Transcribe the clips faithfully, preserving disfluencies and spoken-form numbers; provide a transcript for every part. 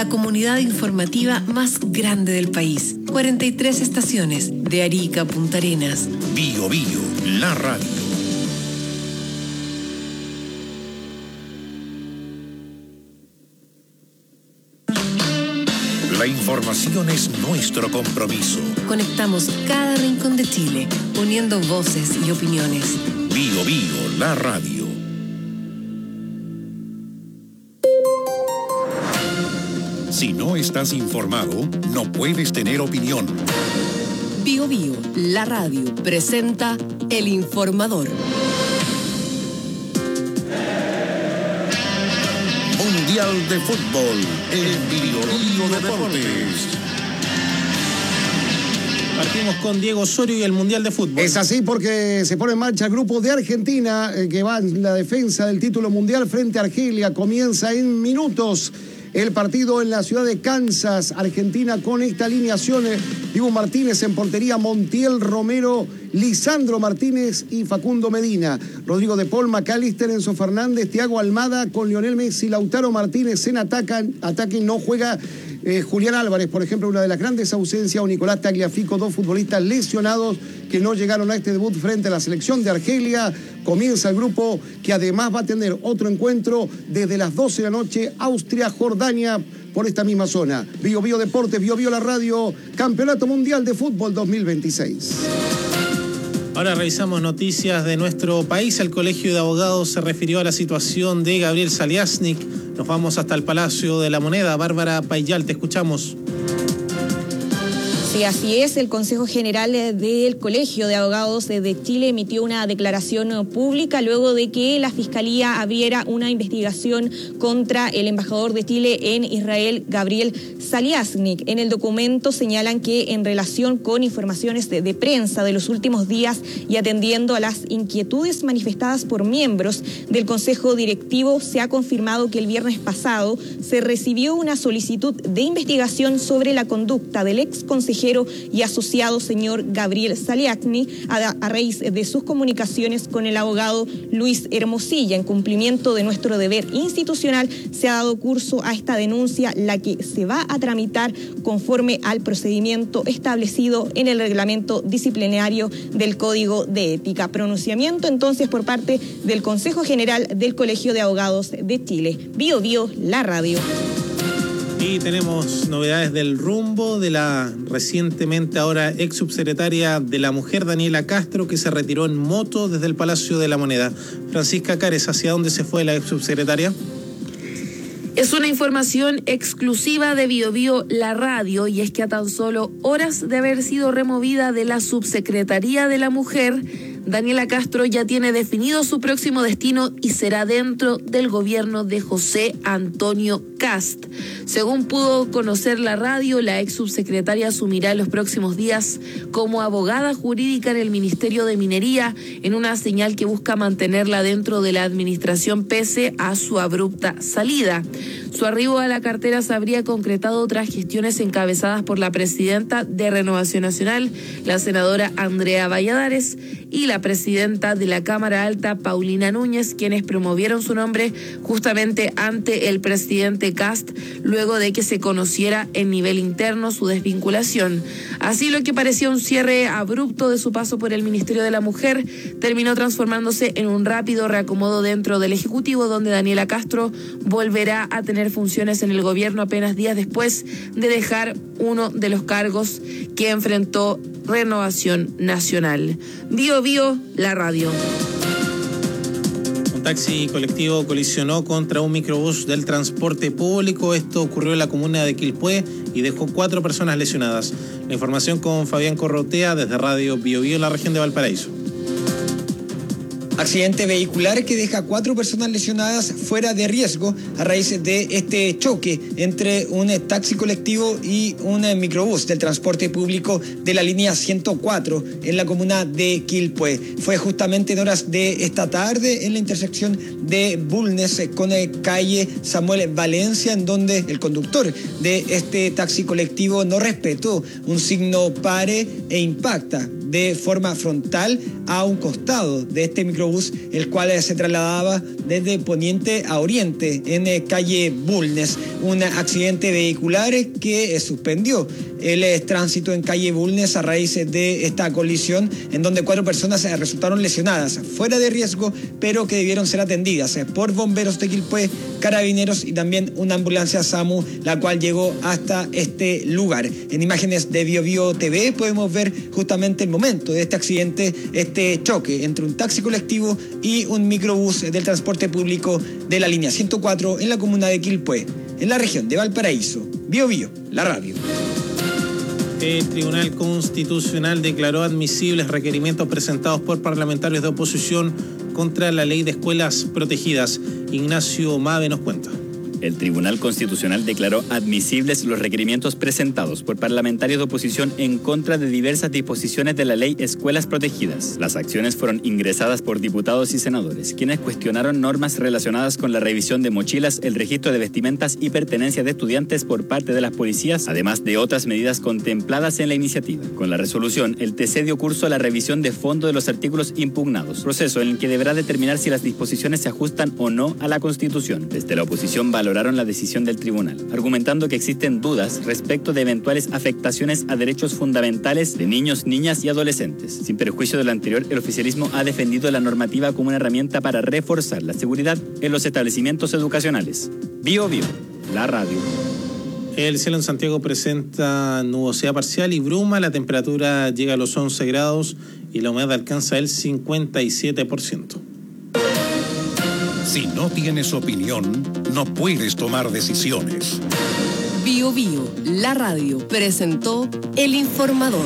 la comunidad informativa más grande del país. cuarenta y tres estaciones, de Arica a Punta Arenas. Bio Bio, la radio. La información es nuestro compromiso. Conectamos cada rincón de Chile, uniendo voces y opiniones. Bio Bio, la radio. Si no estás informado, no puedes tener opinión. Bio Bio, la radio, presenta El Informador. Mundial de Fútbol, en Bio Bio Deportes. Partimos con Diego Osorio y el Mundial de Fútbol. Es así porque se pone en marcha el grupo de Argentina, eh, que va en la defensa del título mundial frente a Argelia. Comienza en minutos el partido en la ciudad de Kansas. Argentina con esta alineación: Dibu Martínez en portería, Montiel, Romero, Lisandro Martínez y Facundo Medina. Rodrigo de Paul, McAllister, Enzo Fernández, Thiago Almada con Lionel Messi, Lautaro Martínez en ataque. Ataque no juega eh, Julián Álvarez, por ejemplo, una de las grandes ausencias, o Nicolás Tagliafico, dos futbolistas lesionados que no llegaron a este debut frente a la selección de Argelia. Comienza el grupo que además va a tener otro encuentro desde las doce de la noche, Austria-Jordania, por esta misma zona. Bio Bio Deportes, Bio Bio la radio, Campeonato Mundial de Fútbol dos mil veintiséis. Ahora revisamos noticias de nuestro país. El Colegio de Abogados se refirió a la situación de Gabriel Saliasnik. Nos vamos hasta el Palacio de la Moneda. Bárbara Payal, te escuchamos. Sí, así es. El Consejo General del Colegio de Abogados de Chile emitió una declaración pública luego de que la Fiscalía abriera una investigación contra el embajador de Chile en Israel, Gabriel Saliasnik. En el documento señalan que en relación con informaciones de, de prensa de los últimos días y atendiendo a las inquietudes manifestadas por miembros del Consejo Directivo, se ha confirmado que el viernes pasado se recibió una solicitud de investigación sobre la conducta del ex consejero y asociado señor Gabriel Saliasnik a, a raíz de sus comunicaciones con el abogado Luis Hermosilla. En cumplimiento de nuestro deber institucional, se ha dado curso a esta denuncia, la que se va a tramitar conforme al procedimiento establecido en el reglamento disciplinario del Código de Ética. Pronunciamiento entonces por parte del Consejo General del Colegio de Abogados de Chile. Bio Bio, la radio. Y tenemos novedades del rumbo de la recientemente ahora ex subsecretaria de la Mujer, Daniela Castro, que se retiró en moto desde el Palacio de la Moneda. Francisca Cares, ¿hacia dónde se fue la ex subsecretaria? Es una información exclusiva de Bio Bio, la radio, y es que a tan solo horas de haber sido removida de la Subsecretaría de la Mujer, Daniela Castro ya tiene definido su próximo destino y será dentro del gobierno de José Antonio Kast. Según pudo conocer la radio, la ex subsecretaria asumirá en los próximos días como abogada jurídica en el Ministerio de Minería, en una señal que busca mantenerla dentro de la administración pese a su abrupta salida. Su arribo a la cartera se habría concretado tras gestiones encabezadas por la presidenta de Renovación Nacional, la senadora Andrea Valladares, y la presidenta de la Cámara Alta, Paulina Núñez, quienes promovieron su nombre justamente ante el presidente Kast, luego de que se conociera en nivel interno su desvinculación. Así, lo que parecía un cierre abrupto de su paso por el Ministerio de la Mujer terminó transformándose en un rápido reacomodo dentro del Ejecutivo, donde Daniela Castro volverá a tener funciones en el gobierno apenas días después de dejar uno de los cargos que enfrentó Renovación Nacional. Bio Bio, la radio. Un taxi colectivo colisionó contra un microbús del transporte público. Esto ocurrió en la comuna de Quilpué y dejó cuatro personas lesionadas. La información con Fabián Corrotea desde Radio Bio Bio en la región de Valparaíso. Accidente vehicular que deja cuatro personas lesionadas fuera de riesgo a raíz de este choque entre un taxi colectivo y un microbús del transporte público de la línea ciento cuatro en la comuna de Quilpué. Fue justamente en horas de esta tarde en la intersección de Bulnes con calle Samuel Valencia, en donde el conductor de este taxi colectivo no respetó un signo pare e impacta de forma frontal a un costado de este microbús microbús, el cual se trasladaba desde poniente a oriente en eh, calle Bulnes. Un accidente vehicular que eh, suspendió el eh, tránsito en calle Bulnes a raíz de esta colisión, en donde cuatro personas eh, resultaron lesionadas, fuera de riesgo, pero que debieron ser atendidas eh, por bomberos de Quilpué, carabineros y también una ambulancia SAMU, la cual llegó hasta este lugar. En imágenes de Bio Bio T V podemos ver justamente el momento de este accidente, este choque entre un taxi colectivo y un microbús del transporte público de la línea ciento cuatro en la comuna de Quilpué, en la región de Valparaíso. Bio Bio, la radio. El Tribunal Constitucional declaró admisibles requerimientos presentados por parlamentarios de oposición contra la ley de escuelas protegidas. Ignacio Mave nos cuenta. El Tribunal Constitucional declaró admisibles los requerimientos presentados por parlamentarios de oposición en contra de diversas disposiciones de la ley Escuelas Protegidas. Las acciones fueron ingresadas por diputados y senadores, quienes cuestionaron normas relacionadas con la revisión de mochilas, el registro de vestimentas y pertenencias de estudiantes por parte de las policías, además de otras medidas contempladas en la iniciativa. Con la resolución, el T C dio curso a la revisión de fondo de los artículos impugnados, proceso en el que deberá determinar si las disposiciones se ajustan o no a la Constitución. Desde la oposición valoró la decisión del tribunal, argumentando que existen dudas respecto de eventuales afectaciones a derechos fundamentales de niños, niñas y adolescentes. Sin perjuicio de lo anterior, el oficialismo ha defendido la normativa como una herramienta para reforzar la seguridad en los establecimientos educacionales. Bio Bio, la radio. El cielo en Santiago presenta nubosidad parcial y bruma, la temperatura llega a los once grados y la humedad alcanza el cincuenta y siete por ciento. Si no tienes opinión, no puedes tomar decisiones. Bio Bio, la radio, presentó El Informador.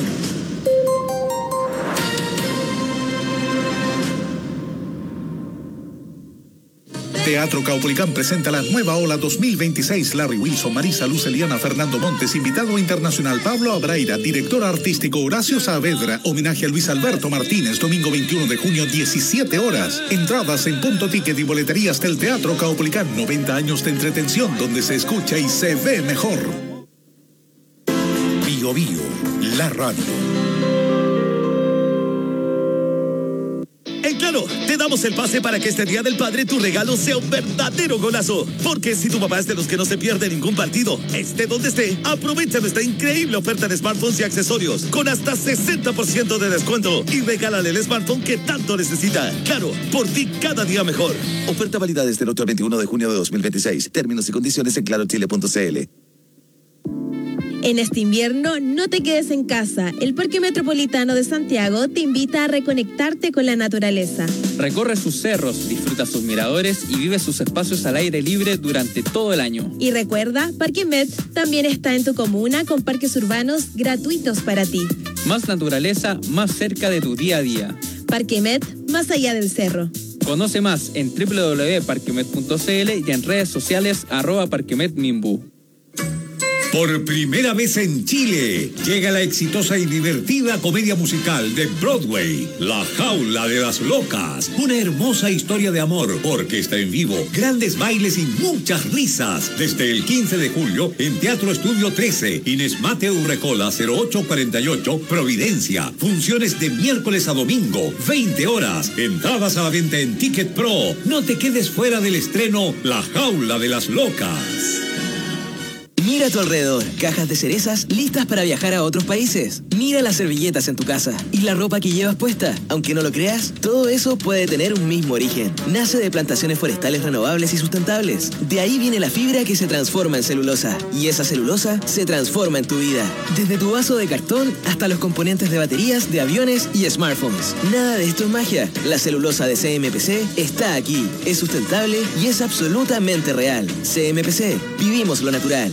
Teatro Caupolicán presenta la nueva ola dos mil veintiséis. Larry Wilson, Marisa Luz, Eliana, Fernando Montes, invitado internacional Pablo Abraira, director artístico Horacio Saavedra, homenaje a Luis Alberto Martínez, domingo veintiuno de junio, diecisiete horas. Entradas en Punto Ticket y boleterías del Teatro Caupolicán. noventa años de entretención donde se escucha y se ve mejor. Bio Bio, la radio. En Claro, te damos el pase para que este Día del Padre tu regalo sea un verdadero golazo. Porque si tu papá es de los que no se pierde ningún partido, esté donde esté, aprovecha nuestra increíble oferta de smartphones y accesorios con hasta sesenta por ciento de descuento y regálale el smartphone que tanto necesita. Claro, por ti cada día mejor. Oferta válida desde el otro al veintiuno de junio de dos mil veintiséis. Términos y condiciones en claro chile punto c l. En este invierno, no te quedes en casa. El Parque Metropolitano de Santiago te invita a reconectarte con la naturaleza. Recorre sus cerros, disfruta sus miradores y vive sus espacios al aire libre durante todo el año. Y recuerda, Parque Met también está en tu comuna con parques urbanos gratuitos para ti. Más naturaleza, más cerca de tu día a día. Parque Met, más allá del cerro. Conoce más en doble u doble u doble u punto parquemet punto c l y en redes sociales arroba parquemetmimbu. Por primera vez en Chile, llega la exitosa y divertida comedia musical de Broadway, La Jaula de las Locas. Una hermosa historia de amor, orquesta en vivo, grandes bailes y muchas risas. Desde el quince de julio en Teatro Estudio trece, Inés Mateo Urrecola cero ocho cuarenta y ocho, Providencia. Funciones de miércoles a domingo, veinte horas. Entradas a la venta en Ticket Pro. No te quedes fuera del estreno La Jaula de las Locas. Mira a tu alrededor, cajas de cerezas listas para viajar a otros países. Mira las servilletas en tu casa y la ropa que llevas puesta. Aunque no lo creas, todo eso puede tener un mismo origen. Nace de plantaciones forestales renovables y sustentables. De ahí viene la fibra que se transforma en celulosa. Y esa celulosa se transforma en tu vida. Desde tu vaso de cartón hasta los componentes de baterías, de aviones y smartphones. Nada de esto es magia. La celulosa de C M P C está aquí. Es sustentable y es absolutamente real. C M P C. Vivimos lo natural.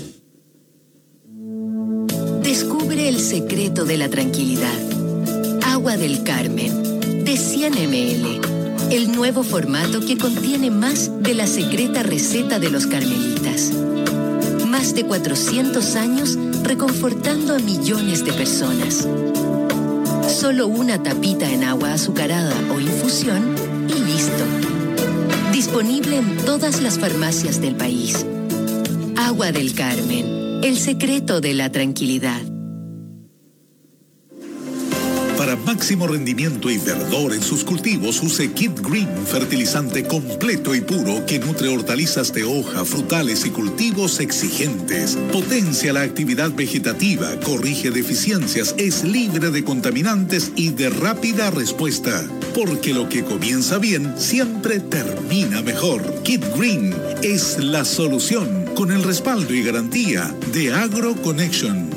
Descubre el secreto de la tranquilidad. Agua del Carmen, de cien mililitros. El nuevo formato que contiene más de la secreta receta de los carmelitas. Más de cuatrocientos años reconfortando a millones de personas. Solo una tapita en agua azucarada o infusión y listo. Disponible en todas las farmacias del país. Agua del Carmen. El secreto de la tranquilidad. Para máximo rendimiento y verdor en sus cultivos, use Kid Green, fertilizante completo y puro que nutre hortalizas de hoja, frutales y cultivos exigentes. Potencia la actividad vegetativa, corrige deficiencias, es libre de contaminantes y de rápida respuesta. Porque lo que comienza bien siempre termina mejor. Kid Green es la solución, con el respaldo y garantía de AgroConnection.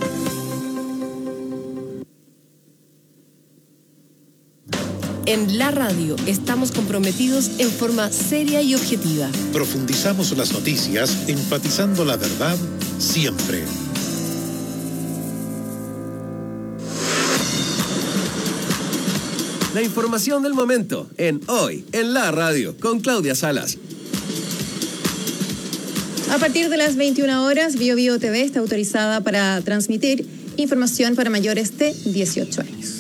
En la radio estamos comprometidos en forma seria y objetiva. Profundizamos las noticias, enfatizando la verdad siempre. La información del momento en Hoy en la Radio con Claudia Salas. A partir de las veintiuna horas, Bio Bio T V está autorizada para transmitir información para mayores de dieciocho años.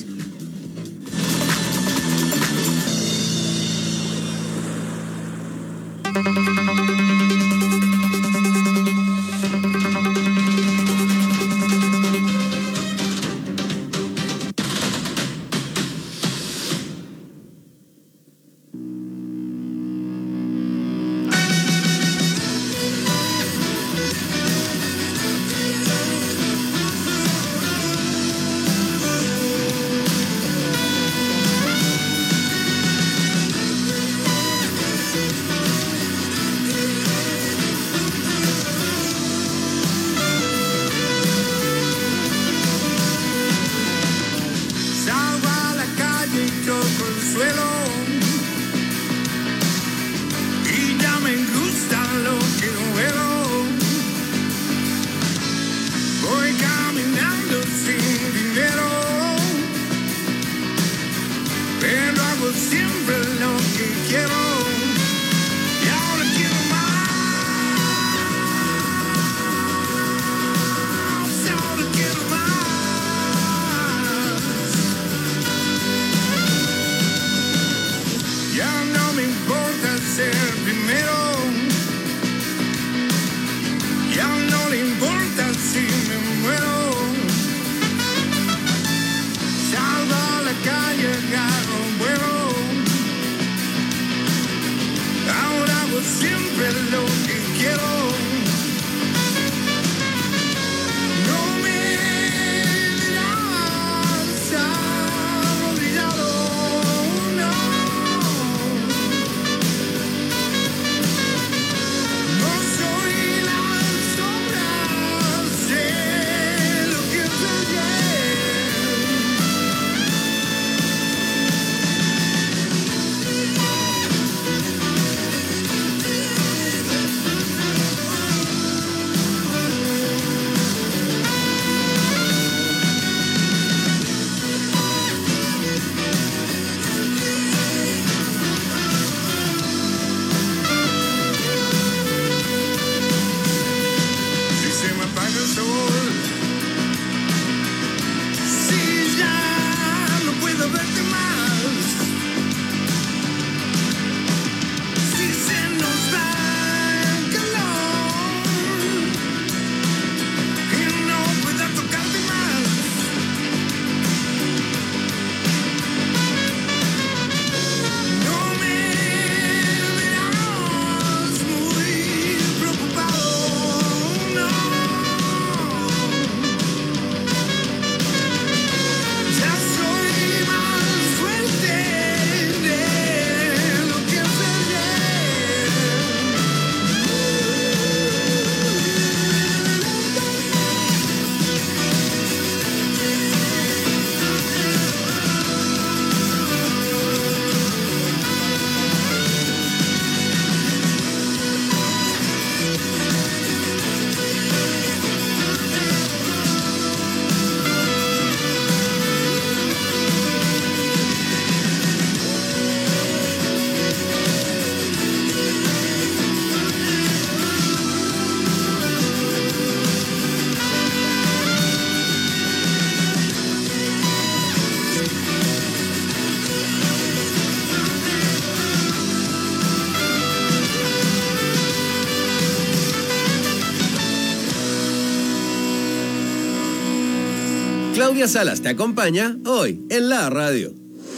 Claudia Salas te acompaña hoy en la radio.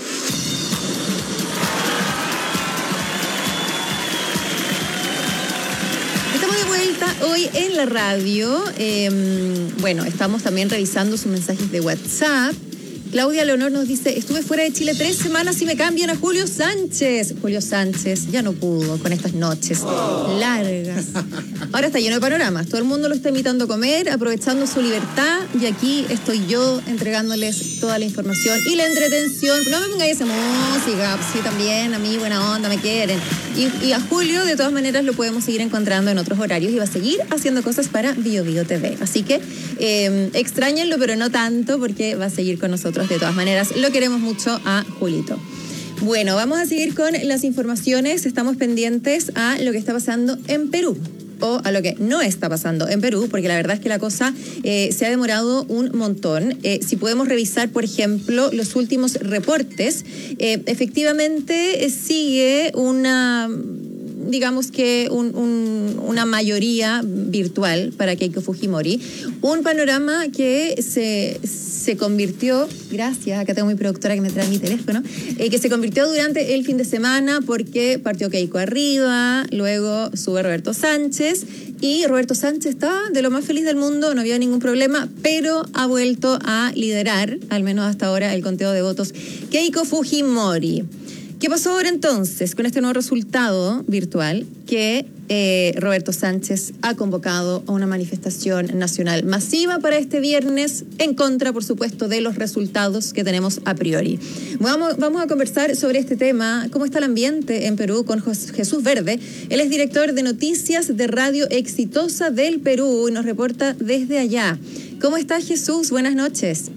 Estamos de vuelta hoy en la radio. Eh, bueno, estamos también revisando sus mensajes de WhatsApp. Claudia Leonor nos dice, estuve fuera de Chile tres semanas y me cambian a Julio Sánchez. Julio Sánchez ya no pudo con estas noches largas. Ahora está lleno de panoramas. Todo el mundo lo está invitando a comer, aprovechando su libertad. Y aquí estoy yo entregándoles toda la información y la entretención. No me pongáis esa música. Sí, también, a mí buena onda, me quieren. Y, y a Julio, de todas maneras, lo podemos seguir encontrando en otros horarios y va a seguir haciendo cosas para Bio Bio T V. Así que eh, extrañenlo, pero no tanto, porque va a seguir con nosotros. De todas maneras, lo queremos mucho a Julito. Bueno, vamos a seguir con las informaciones. Estamos pendientes a lo que está pasando en Perú, o a lo que no está pasando en Perú, porque la verdad es que la cosa eh, se ha demorado un montón. Eh, si podemos revisar, por ejemplo, los últimos reportes, eh, efectivamente eh, sigue una... digamos que un, un, una mayoría virtual para Keiko Fujimori, un panorama que se, se convirtió, gracias, acá tengo mi productora que me trae mi teléfono, eh, que se convirtió durante el fin de semana porque partió Keiko arriba, luego sube Roberto Sánchez y Roberto Sánchez estaba de lo más feliz del mundo, no había ningún problema, pero ha vuelto a liderar, al menos hasta ahora, el conteo de votos Keiko Fujimori. ¿Qué pasó ahora entonces con este nuevo resultado virtual? Que eh, Roberto Sánchez ha convocado a una manifestación nacional masiva para este viernes, en contra, por supuesto, de los resultados que tenemos a priori. Vamos, vamos a conversar sobre este tema, cómo está el ambiente en Perú, con Jesús Verde. Él es director de noticias de Radio Exitosa del Perú y nos reporta desde allá. ¿Cómo está, Jesús? Buenas noches.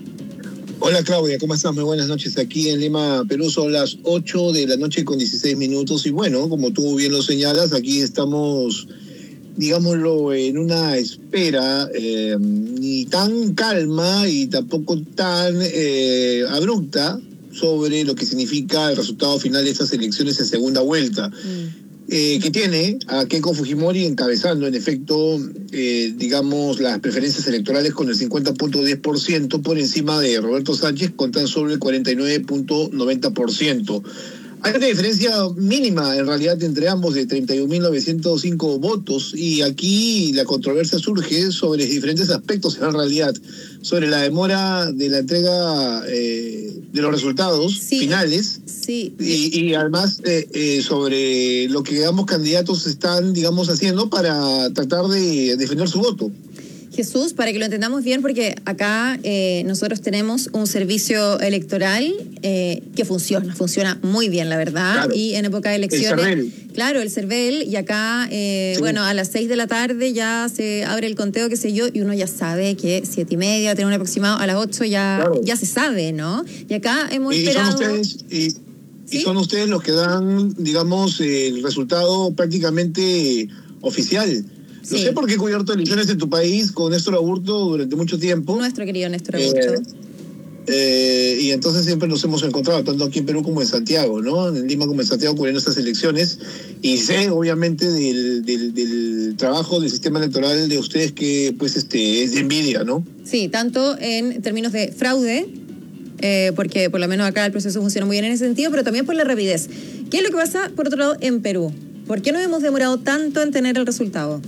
Hola Claudia, ¿cómo estás? Muy buenas noches. Aquí en Lima, Perú, son las ocho de la noche con dieciséis minutos y bueno, como tú bien lo señalas, aquí estamos, digámoslo, en una espera eh, ni tan calma y tampoco tan eh, abrupta sobre lo que significa el resultado final de estas elecciones en segunda vuelta. Mm. Eh, que tiene a Keiko Fujimori encabezando, en efecto, eh, digamos, las preferencias electorales con el cincuenta punto diez por ciento por encima de Roberto Sánchez con tan solo el cuarenta y nueve punto noventa por ciento. Hay una diferencia mínima, en realidad, entre ambos de treinta y un mil novecientos cinco votos y aquí la controversia surge sobre diferentes aspectos, en realidad, sobre la demora de la entrega eh, de los resultados sí. finales sí. Y, y además eh, eh, sobre lo que ambos candidatos están, digamos, haciendo para tratar de defender su voto. Jesús, para que lo entendamos bien, porque acá eh, nosotros tenemos un servicio electoral eh, que funciona, funciona muy bien, la verdad, claro. Y en época de elecciones... El CERVEL. Claro, el CERVEL, y acá, eh, sí. bueno, a las seis de la tarde ya se abre el conteo, qué sé yo, y uno ya sabe que siete y media, tiene un aproximado, a las ocho ya, claro. ya se sabe, ¿no? Y acá hemos y esperado... Son ustedes, y, ¿Sí? y son ustedes los que dan, digamos, el resultado prácticamente oficial. No sí. sé por qué he cubierto elecciones en tu país con Néstor Aburto durante mucho tiempo. Nuestro querido Néstor Aburto. Eh, eh, y entonces siempre nos hemos encontrado, tanto aquí en Perú como en Santiago, ¿no? En Lima como en Santiago, cubriendo estas elecciones. Y sé, obviamente, del, del, del trabajo del sistema electoral de ustedes que, pues, este, es de envidia, ¿no? Sí, tanto en términos de fraude, eh, porque por lo menos acá el proceso funciona muy bien en ese sentido, pero también por la rapidez. ¿Qué es lo que pasa, por otro lado, en Perú? ¿Por qué nos hemos demorado tanto en tener el resultado?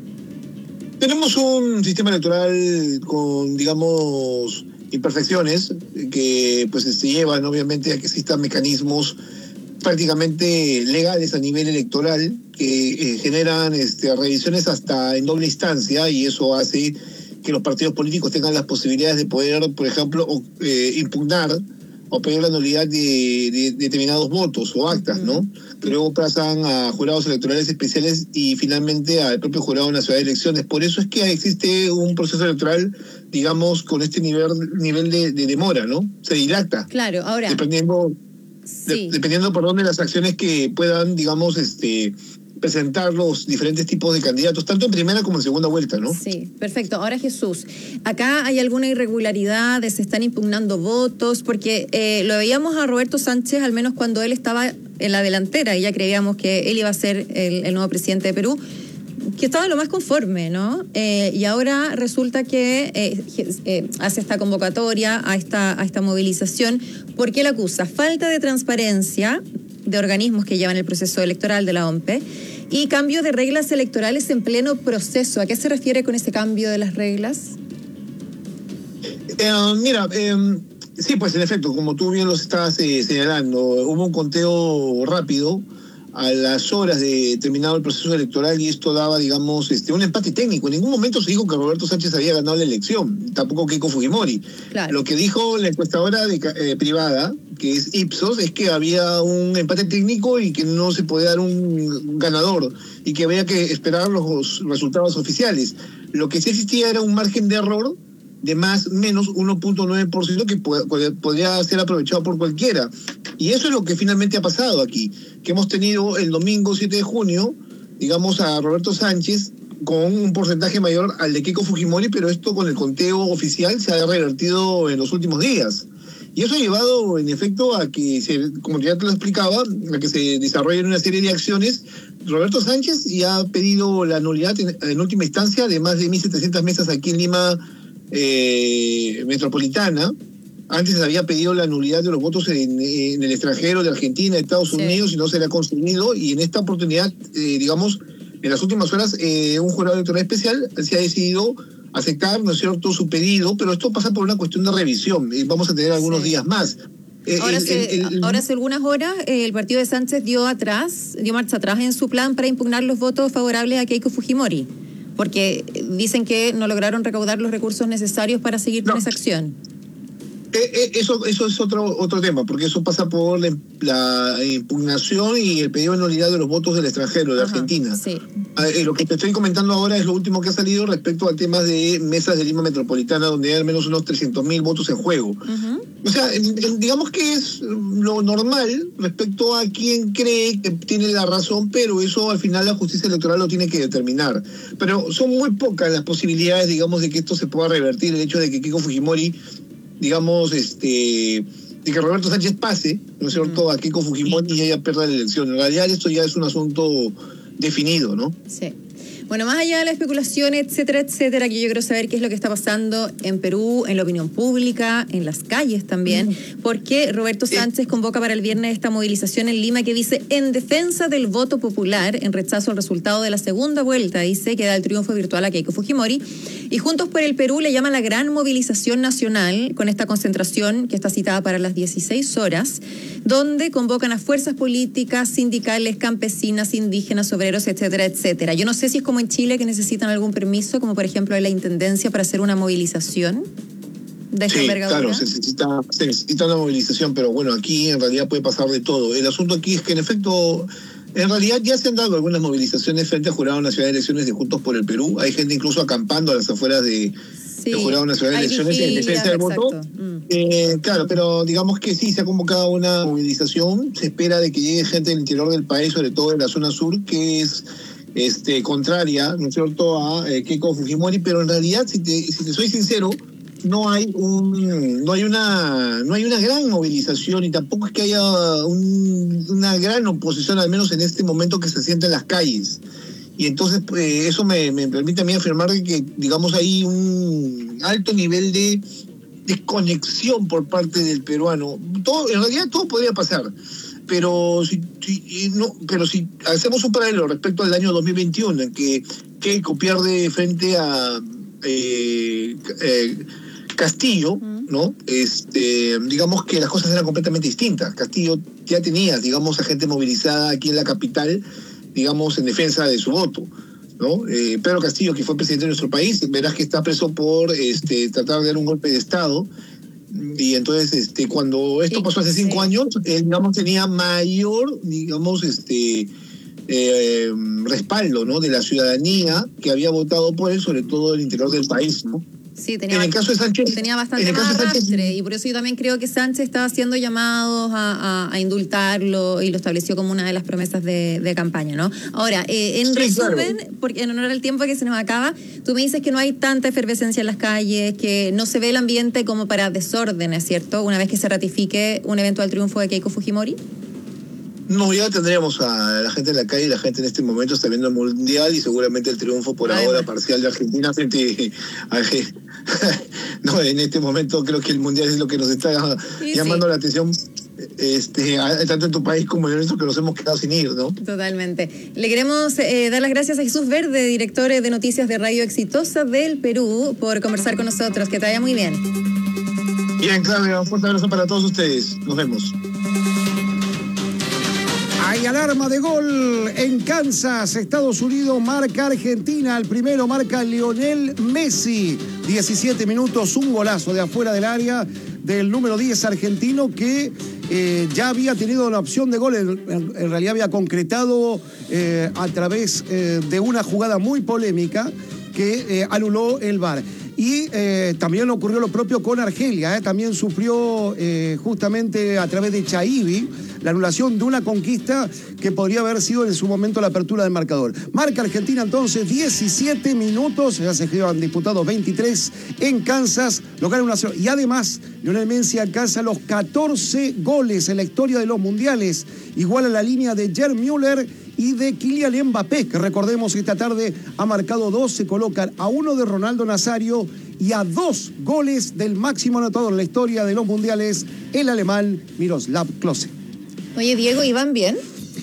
Tenemos un sistema electoral con, digamos, imperfecciones que pues se llevan obviamente a que existan mecanismos prácticamente legales a nivel electoral que eh, generan este, revisiones hasta en doble instancia y eso hace que los partidos políticos tengan las posibilidades de poder, por ejemplo, o, eh, impugnar o pedir la nulidad de, de, de determinados votos o actas, ¿no? Que luego pasan a jurados electorales especiales y finalmente al propio Jurado Nacional de Elecciones. Por eso es que existe un proceso electoral, digamos, con este nivel, nivel de, de demora, ¿no? Se dilata. Claro, ahora... Dependiendo, sí. de, dependiendo por dónde las acciones que puedan, digamos, este... presentar los diferentes tipos de candidatos, tanto en primera como en segunda vuelta, ¿no? Sí, perfecto. Ahora, Jesús, ¿acá hay alguna irregularidad? ¿Se están impugnando votos? Porque eh, lo veíamos a Roberto Sánchez, al menos cuando él estaba en la delantera, y ya creíamos que él iba a ser el, el nuevo presidente de Perú. que estaba lo más conforme, ¿no? Eh, y ahora resulta que eh, eh, hace esta convocatoria a esta, a esta movilización. ¿Por qué la acusa? Falta de transparencia de organismos que llevan el proceso electoral de la O M P E y cambio de reglas electorales en pleno proceso. ¿A qué se refiere con ese cambio de las reglas? Eh, mira, eh, sí, pues en efecto, como tú bien lo estabas eh, señalando, hubo un conteo rápido a las horas de terminado el proceso electoral y esto daba, digamos, este un empate técnico. En ningún momento se dijo que Roberto Sánchez había ganado la elección, tampoco Keiko Fujimori. Claro. Lo que dijo la encuestadora de, eh, privada, que es Ipsos, es que había un empate técnico y que no se podía dar un ganador y que había que esperar los resultados oficiales. Lo que sí existía era un margen de error de más o menos uno punto nueve por ciento que podría ser aprovechado por cualquiera. Y eso es lo que finalmente ha pasado aquí, que hemos tenido el domingo siete de junio, digamos, a Roberto Sánchez con un porcentaje mayor al de Keiko Fujimori, pero esto con el conteo oficial se ha revertido en los últimos días. Y eso ha llevado, en efecto, a que, se, como ya te lo explicaba, a que se desarrollen una serie de acciones. Roberto Sánchez ya ha pedido la nulidad en, en última instancia de más de mil setecientas mesas aquí en Lima Eh, metropolitana. Antes se había pedido la nulidad de los votos en, en el extranjero, de Argentina, de Estados Unidos, sí. Y no se le ha conseguido, y en esta oportunidad, eh, digamos, en las últimas horas, eh, un jurado electoral especial se ha decidido aceptar, ¿no es cierto?, su pedido, pero esto pasa por una cuestión de revisión, eh, vamos a tener algunos sí. días más. Eh, ahora, el, se, el, el, ahora hace algunas horas eh, el partido de Sánchez dio atrás, dio marcha atrás en su plan para impugnar los votos favorables a Keiko Fujimori, porque dicen que no lograron recaudar los recursos necesarios para seguir no. con esa acción. Eh, eh, eso eso es otro otro tema, porque eso pasa por la, la impugnación y el pedido de nulidad de los votos del extranjero, de Ajá, Argentina. Sí. Eh, lo que te estoy comentando ahora es lo último que ha salido respecto al tema de mesas de Lima Metropolitana, donde hay al menos unos trescientos mil votos en juego. Uh-huh. O sea, en, en, digamos que es lo normal respecto a quien cree que tiene la razón, pero eso al final la justicia electoral lo tiene que determinar. Pero son muy pocas las posibilidades, digamos, de que esto se pueda revertir, el hecho de que Keiko Fujimori, digamos, este, de que Roberto Sánchez pase, ¿no es cierto?, uh-huh. a Keiko Fujimori y ella pierda la elección. En realidad esto ya es un asunto definido, ¿no? Sí. Bueno, más allá de la especulación, etcétera, etcétera, que yo quiero saber qué es lo que está pasando en Perú, en la opinión pública, en las calles también, uh-huh. porque Roberto Sánchez convoca para el viernes esta movilización en Lima que dice en defensa del voto popular, en rechazo al resultado de la segunda vuelta, dice que da el triunfo virtual a Keiko Fujimori, y Juntos por el Perú le llama la gran movilización nacional con esta concentración que está citada para las dieciséis horas, donde convocan a fuerzas políticas, sindicales, campesinas, indígenas, obreros, etcétera, etcétera. Yo no sé si es como en Chile que necesitan algún permiso, como por ejemplo de la Intendencia para hacer una movilización de esta sí, envergadura. Claro, se necesita, se necesita una movilización, pero bueno, aquí en realidad puede pasar de todo. El asunto aquí es que en efecto, en realidad ya se han dado algunas movilizaciones frente al Jurado Nacional de Elecciones de Juntos por el Perú. Hay gente incluso acampando a las afueras de, sí, del Jurado Nacional de Elecciones vigilia, en defensa del voto. Mm. Eh, claro, pero digamos que sí, se ha convocado una movilización. Se espera de que llegue gente del interior del país, sobre todo de la zona sur, que es este contraria, ¿no es cierto?, a eh, Keiko Fujimori, pero en realidad, si te, si te soy sincero, no hay un no hay una no hay una gran movilización y tampoco es que haya un, una gran oposición, al menos en este momento, que se sienta en las calles. Y entonces eh, eso me, me permite a mí afirmar que, digamos, hay un alto nivel de desconexión por parte del peruano. Todo, en realidad todo podría pasar, pero si, si no pero si hacemos un paralelo respecto al año dos mil veintiuno, en que Keiko pierde frente a eh, eh, Castillo, ¿no? Este, digamos que las cosas eran completamente distintas. Castillo ya tenía, digamos, a gente movilizada aquí en la capital, digamos, en defensa de su voto, ¿no? Eh, Pedro Castillo, que fue presidente de nuestro país, verás que está preso por este, tratar de dar un golpe de Estado. Y entonces, este, cuando esto pasó hace cinco años, él, digamos, tenía mayor, digamos, este, eh, respaldo, ¿no?, de la ciudadanía que había votado por él, sobre todo del interior del país, ¿no? Sí, tenía, en el caso de Sánchez, tenía bastante más arrastre, y por eso yo también creo que Sánchez estaba haciendo llamados a, a, a indultarlo y lo estableció como una de las promesas de, de campaña, ¿no? Ahora, eh, en sí, resumen, claro, porque en honor al tiempo que se nos acaba, tú me dices que no hay tanta efervescencia en las calles, que no se ve el ambiente como para desórdenes, ¿cierto?, una vez que se ratifique un eventual triunfo de Keiko Fujimori. No, ya tendríamos a la gente en la calle, la gente en este momento está viendo el Mundial y seguramente el triunfo por Además. ahora parcial de Argentina frente a... No, en este momento creo que el Mundial es lo que nos está sí, llamando sí. la atención, este, tanto en tu país como en el nuestro, que nos hemos quedado sin ir, ¿no? Totalmente. Le queremos eh, dar las gracias a Jesús Verde, director de Noticias de Radio Exitosa del Perú, por conversar con nosotros. Que te vaya muy bien. Bien, Claudia, un fuerte abrazo para todos ustedes. Nos vemos. Hay alarma de gol en Kansas, Estados Unidos, marca Argentina. El primero marca Lionel Messi. diecisiete minutos, un golazo de afuera del área del número diez argentino que eh, ya había tenido la opción de gol. En, en, en realidad había concretado eh, a través eh, de una jugada muy polémica que eh, anuló el V A R. Y eh, también ocurrió lo propio con Argelia, ¿eh? También sufrió eh, justamente a través de Chaibi la anulación de una conquista que podría haber sido en su momento la apertura del marcador. Marca Argentina entonces, diecisiete minutos, ya se han disputado veintitrés en Kansas, local uno a cero. Y además, Lionel Messi alcanza los catorce goles en la historia de los mundiales, igual a la línea de Gerd Müller y de Kylian Mbappé, que recordemos esta tarde ha marcado dos, se colocan a uno de Ronaldo Nazario y a dos goles del máximo anotador en la historia de los mundiales, el alemán Miroslav Klose. Oye, Diego, ¿y van bien?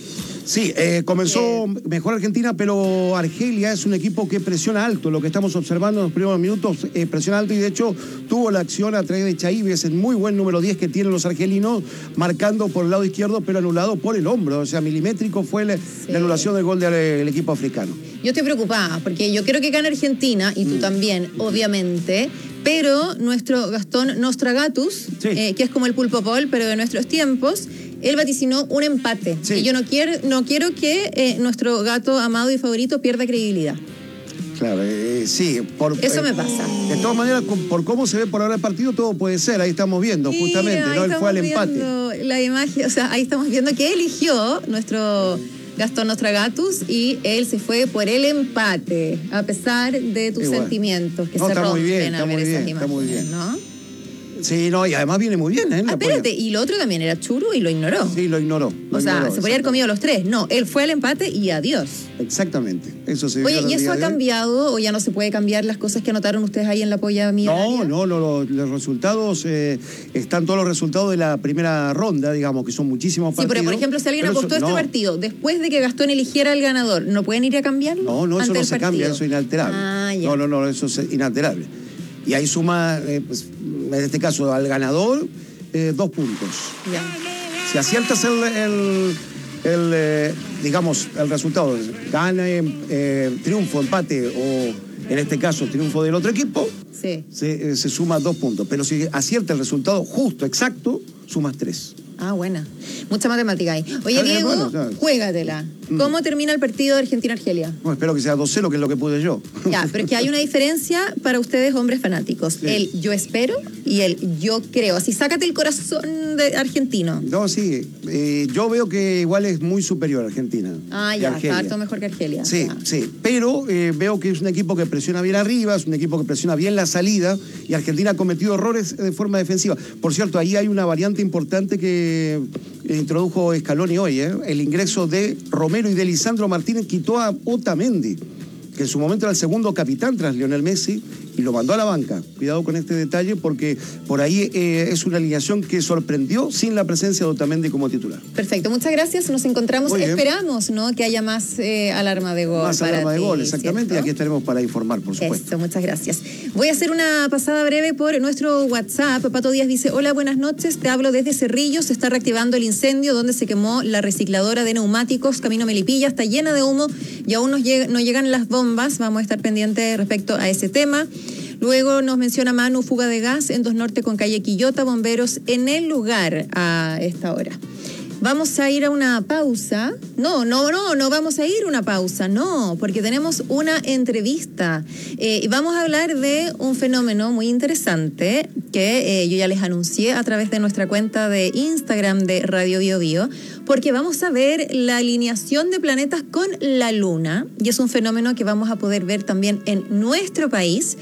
Sí, eh, comenzó mejor Argentina, pero Argelia es un equipo que presiona alto. Lo que estamos observando en los primeros minutos, eh, presiona alto, y de hecho tuvo la acción a través de Chaibi, es el muy buen número diez que tienen los argelinos, marcando por el lado izquierdo, pero anulado por el hombro. O sea, milimétrico fue la, sí. la anulación del gol del de, equipo africano. Yo estoy preocupada, porque yo quiero que gane Argentina, y tú mm. también, obviamente, pero nuestro Gastón Nostragatus, sí. eh, que es como el Pulpo Paul, pero de nuestros tiempos, él vaticinó un empate. Sí. Y yo no quiero, no quiero que eh, nuestro gato amado y favorito pierda credibilidad. Claro, eh, sí. Por, Eso eh, me pasa. De todas maneras, por cómo se ve por ahora el partido, todo puede ser. Ahí estamos viendo, sí, justamente, ¿no? Él fue al empate. La imagen, o sea, ahí estamos viendo que eligió nuestro Gastón Nostragatus y él se fue por el empate, a pesar de tus Igual. sentimientos que no, se está rompen muy bien, a está ver muy esas bien, imágenes, está muy bien. ¿no? Sí, no, y además viene muy bien, ¿eh? Ah, espérate, y lo otro también era churu y lo ignoró. Sí, lo ignoró. Lo o sea, ignoró, se podría haber comido los tres. No, él fue al empate y adiós. Exactamente. Eso se Oye, ¿y eso ha cambiado o ya no se puede cambiar las cosas que anotaron ustedes ahí en la polla mía? No, no, no, los, los resultados, eh, están todos los resultados de la primera ronda, digamos, que son muchísimos partidos. Sí, pero por ejemplo, si alguien apostó eso, este no. partido, después de que Gastón eligiera al ganador, ¿no pueden ir a cambiarlo? No, no, eso no se partido? cambia, eso es inalterable. Ah, ya. No, no, no, eso es inalterable. Y ahí suma, eh, pues, en este caso, al ganador, eh, dos puntos. Ya. Si aciertas el, el, el eh, digamos, el resultado, gana, eh, triunfo, empate o, en este caso, triunfo del otro equipo, sí. se, eh, se suma dos puntos. Pero si acierta el resultado justo, exacto, sumas tres. Ah, buena. Mucha matemática ahí. Oye, Diego, bueno, claro. juégatela. ¿Cómo mm. termina el partido de Argentina-Argelia? Bueno, espero que sea dos cero, que es lo que pude yo. Ya, pero es que hay una diferencia para ustedes, hombres fanáticos. Sí. El yo espero y el yo creo. Así, sácate el corazón de argentino. No, sí. Eh, yo veo que igual es muy superior a Argentina. Ah, ya, está harto mejor que Argelia. Sí, ah. sí. Pero eh, veo que es un equipo que presiona bien arriba, es un equipo que presiona bien la salida, y Argentina ha cometido errores de forma defensiva. Por cierto, ahí hay una variante importante que introdujo Scaloni hoy, ¿eh? El ingreso de Romero y de Lisandro Martínez quitó a Otamendi, que en su momento era el segundo capitán tras Lionel Messi, y lo mandó a la banca. Cuidado con este detalle, porque por ahí eh, es una alineación que sorprendió sin la presencia de Otamendi como titular. Perfecto, muchas gracias. Nos encontramos, esperamos, ¿no?, que haya más eh, alarma de gol. Más para alarma ti, de gol, exactamente, ¿cierto? Y aquí estaremos para informar, por supuesto. Eso, muchas gracias. Voy a hacer una pasada breve por nuestro WhatsApp. Pato Díaz dice: hola, buenas noches, te hablo desde Cerrillo. Se está reactivando el incendio donde se quemó la recicladora de neumáticos Camino Melipilla, está llena de humo y aún nos llega, no llegan las bombas. Vamos a estar pendientes respecto a ese tema. Luego nos menciona Manu, fuga de gas en Dos Norte con calle Quillota, bomberos en el lugar a esta hora. Vamos a ir a una pausa. No, no, no, no vamos a ir a una pausa, no, porque tenemos una entrevista. Eh, y vamos a hablar de un fenómeno muy interesante que eh, yo ya les anuncié a través de nuestra cuenta de Instagram de Radio Bio Bio, porque vamos a ver la alineación de planetas con la Luna, y es un fenómeno que vamos a poder ver también en nuestro país,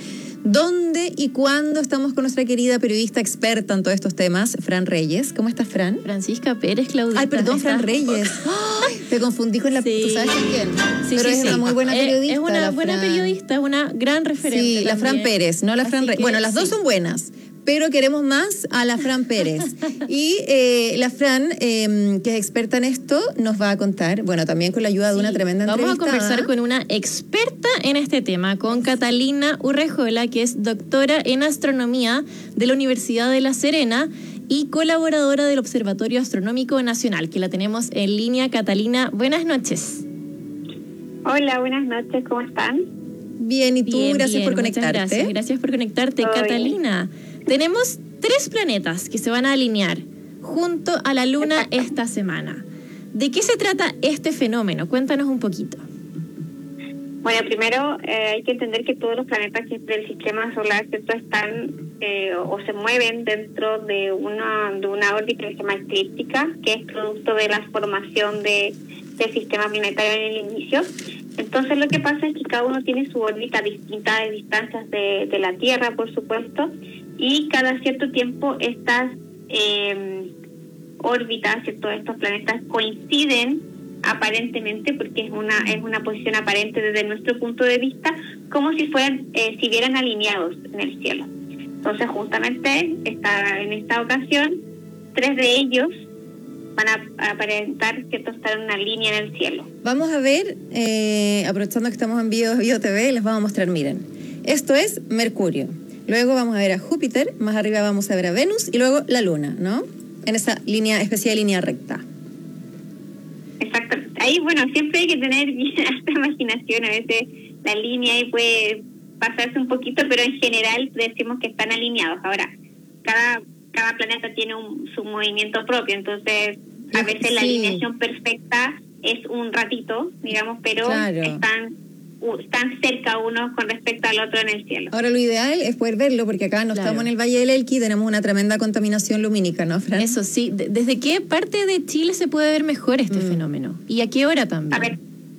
¿Dónde y cuándo estamos con nuestra querida periodista experta en todos estos temas, Fran Reyes? ¿Cómo estás, Fran? Francisca Pérez, Claudita. Ay, perdón, Fran Reyes. Ay, te confundí con la... Sí. ¿Tú sabes con quién? Sí, Pero sí, es sí. una muy buena periodista. Es una buena Fran. periodista, es una gran referente. Sí, la también. Fran Pérez, no la Fran Reyes. Bueno, las sí. dos son buenas, pero queremos más a la Fran Pérez. Y eh, la Fran, eh, que es experta en esto, nos va a contar, bueno, también con la ayuda sí. de una tremenda Vamos entrevista. Vamos a conversar con una experta en este tema, con Catalina Urrejola, que es doctora en astronomía de la Universidad de La Serena y colaboradora del Observatorio Astronómico Nacional, que la tenemos en línea. Catalina, buenas noches. Hola, buenas noches, ¿cómo están? Bien, y tú, bien, gracias bien, por conectarte. Gracias, gracias por conectarte, Hoy. Catalina. Tenemos tres planetas que se van a alinear junto a la Luna esta semana. ¿De qué se trata este fenómeno? Cuéntanos un poquito. Bueno, primero eh, hay que entender que todos los planetas del sistema solar, ¿cierto?, están eh, o se mueven dentro de una de una órbita que se llama eclíptica, que es producto de la formación de, del sistema planetario en el inicio. Entonces lo que pasa es que cada uno tiene su órbita distinta de distancias de, de la Tierra, por supuesto, y cada cierto tiempo estas eh, órbitas, ¿cierto?, estos planetas coinciden aparentemente, porque es una es una posición aparente desde nuestro punto de vista, como si fueran eh, si vieran alineados en el cielo. Entonces justamente esta, en esta ocasión tres de ellos van a aparentar que estar en una línea en el cielo. Vamos a ver, eh, aprovechando que estamos en Bio, Bio T V, les vamos a mostrar, miren, esto es Mercurio. Luego vamos a ver a Júpiter, más arriba vamos a ver a Venus y luego la Luna, ¿no? En esa línea, especie de línea recta. Exacto. Ahí, bueno, siempre hay que tener esta imaginación. A veces la línea ahí puede pasarse un poquito, pero en general decimos que están alineados. Ahora, cada cada planeta tiene un, su movimiento propio, entonces a veces sí. la alineación perfecta es un ratito, digamos, pero claro. están están cerca unos con respecto al otro en el cielo. Ahora lo ideal es poder verlo, porque acá no claro. estamos en el Valle del Elqui, tenemos una tremenda contaminación lumínica, ¿no, Fran? Eso sí. ¿Desde qué parte de Chile se puede ver mejor este mm. fenómeno? ¿Y a qué hora también? A ver,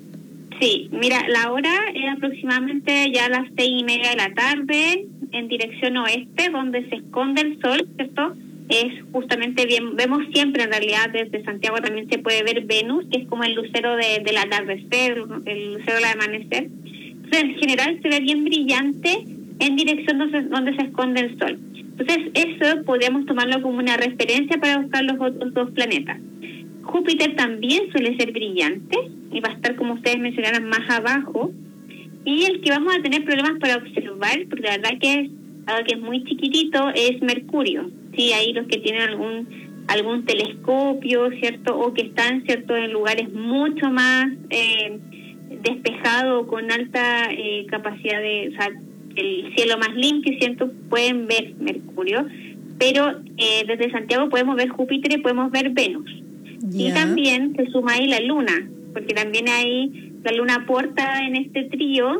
sí, mira, la hora es aproximadamente ya a las seis y media de la tarde, en dirección oeste, donde se esconde el sol, ¿cierto? Es justamente bien, vemos siempre en realidad desde Santiago también se puede ver Venus, que es como el lucero de, del atardecer, el lucero del amanecer. Entonces, en general se ve bien brillante en dirección donde, donde se esconde el sol. Entonces, eso podríamos tomarlo como una referencia para buscar los otros dos planetas. Júpiter también suele ser brillante y va a estar, como ustedes mencionaron, más abajo. Y el que vamos a tener problemas para observar, porque la verdad que es algo que es muy chiquitito, es Mercurio. Sí, ahí los que tienen algún algún telescopio, ¿cierto? O que están, ¿cierto?, en lugares mucho más eh, despejados, con alta eh, capacidad de, o sea, el cielo más limpio, ¿cierto?, pueden ver Mercurio. Pero eh, desde Santiago podemos ver Júpiter y podemos ver Venus. Yeah. Y también se suma ahí la Luna, porque también ahí la Luna aporta en este trío.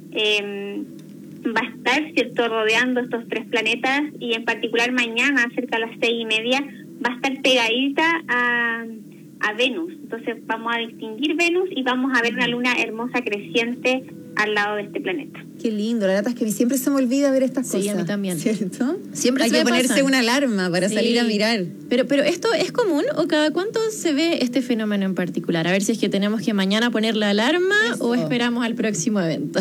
Eh, va a estar, ¿cierto?, rodeando estos tres planetas, y en particular mañana, cerca de las seis y media, va a estar pegadita a, a Venus. Entonces vamos a distinguir Venus y vamos a ver una luna hermosa creciente al lado de este planeta. Qué lindo, la verdad es que siempre se me olvida ver estas sí, cosas. Sí, a mí también. ¿Cierto? Siempre hay se que me ponerse pasan. una alarma para sí. salir a mirar. Pero, pero ¿esto es común o cada cuánto se ve este fenómeno en particular? A ver si es que tenemos que mañana poner la alarma Eso. o esperamos al próximo evento.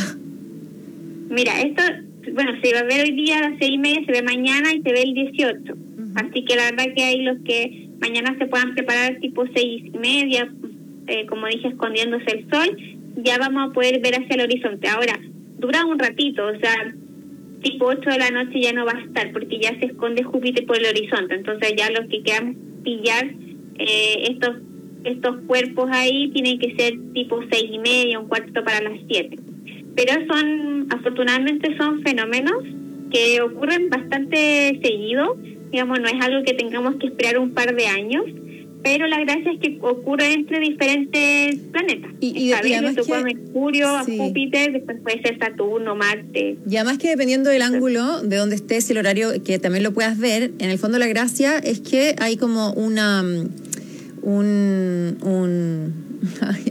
Mira, esto, bueno, se va a ver hoy día a las seis y media, se ve mañana y se ve el dieciocho. Uh-huh. Así que la verdad que hay los que mañana se puedan preparar tipo seis y media, eh, como dije, escondiéndose el sol, ya vamos a poder ver hacia el horizonte. Ahora, dura un ratito, o sea, tipo ocho de la noche ya no va a estar, porque ya se esconde Júpiter por el horizonte. Entonces ya los que quieran pillar eh, estos estos cuerpos ahí tienen que ser tipo seis y media, un cuarto para las siete. Pero son, afortunadamente son fenómenos que ocurren bastante seguido, digamos, no es algo que tengamos que esperar un par de años, pero la gracia es que ocurre entre diferentes planetas. Y, y, Esta vez le tocó a Mercurio, sí. a Júpiter, después puede ser Saturno, Marte. Y además que dependiendo del ángulo de donde estés, el horario, que también lo puedas ver, en el fondo la gracia es que hay como una... un... un Ay, Fran,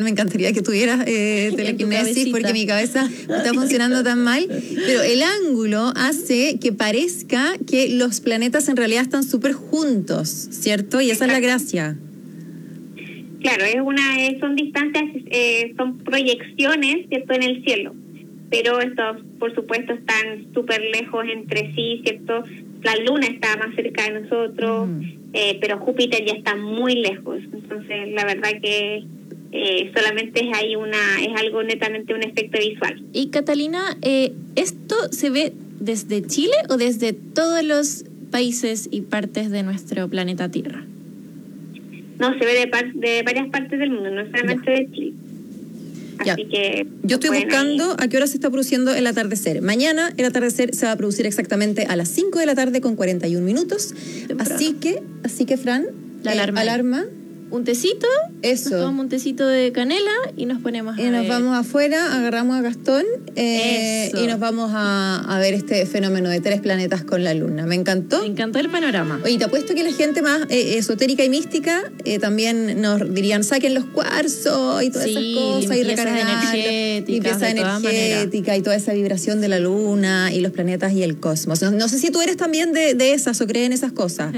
Fran, me encantaría que tuvieras eh, telequinesis porque mi cabeza está funcionando tan mal. Pero el ángulo hace que parezca que los planetas en realidad están súper juntos, ¿cierto? Y esa es la gracia. Claro, es una, eh, son distancias, eh, son proyecciones, ¿cierto?, en el cielo. Pero estos, por supuesto, están súper lejos entre sí, ¿cierto? La Luna está más cerca de nosotros, mm. eh, pero Júpiter ya está muy lejos. Entonces, la verdad que eh, solamente es ahí una, es algo netamente un efecto visual. Y Catalina, eh, ¿esto se ve desde Chile o desde todos los países y partes de nuestro planeta Tierra? No, se ve de, par de varias partes del mundo, no solamente ya. de Chile. Ya. Así que yo estoy buscando ahí. a qué hora se está produciendo el atardecer. Mañana el atardecer se va a producir exactamente a las cinco de la tarde con cuarenta y un minutos. Temprano. Así que, así que Fran, la alarma. Eh, alarma. Un tecito, eso. Nos tomamos un tecito de canela y nos ponemos a Y nos ver. vamos afuera, agarramos a Gastón eh, y nos vamos a, a ver este fenómeno de tres planetas con la Luna. Me encantó. Me encantó el panorama. Oye, te apuesto que la gente más eh, esotérica y mística eh, también nos dirían, saquen los cuarzos y todas sí, esas cosas y recargar. Limpieza energética y toda esa vibración de la Luna y los planetas y el cosmos. No, no sé si tú eres también de, de esas o crees en esas cosas.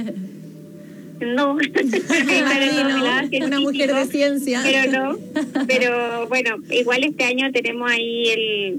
No, no, una mujer de ciencia. Pero no, pero bueno, igual este año tenemos ahí el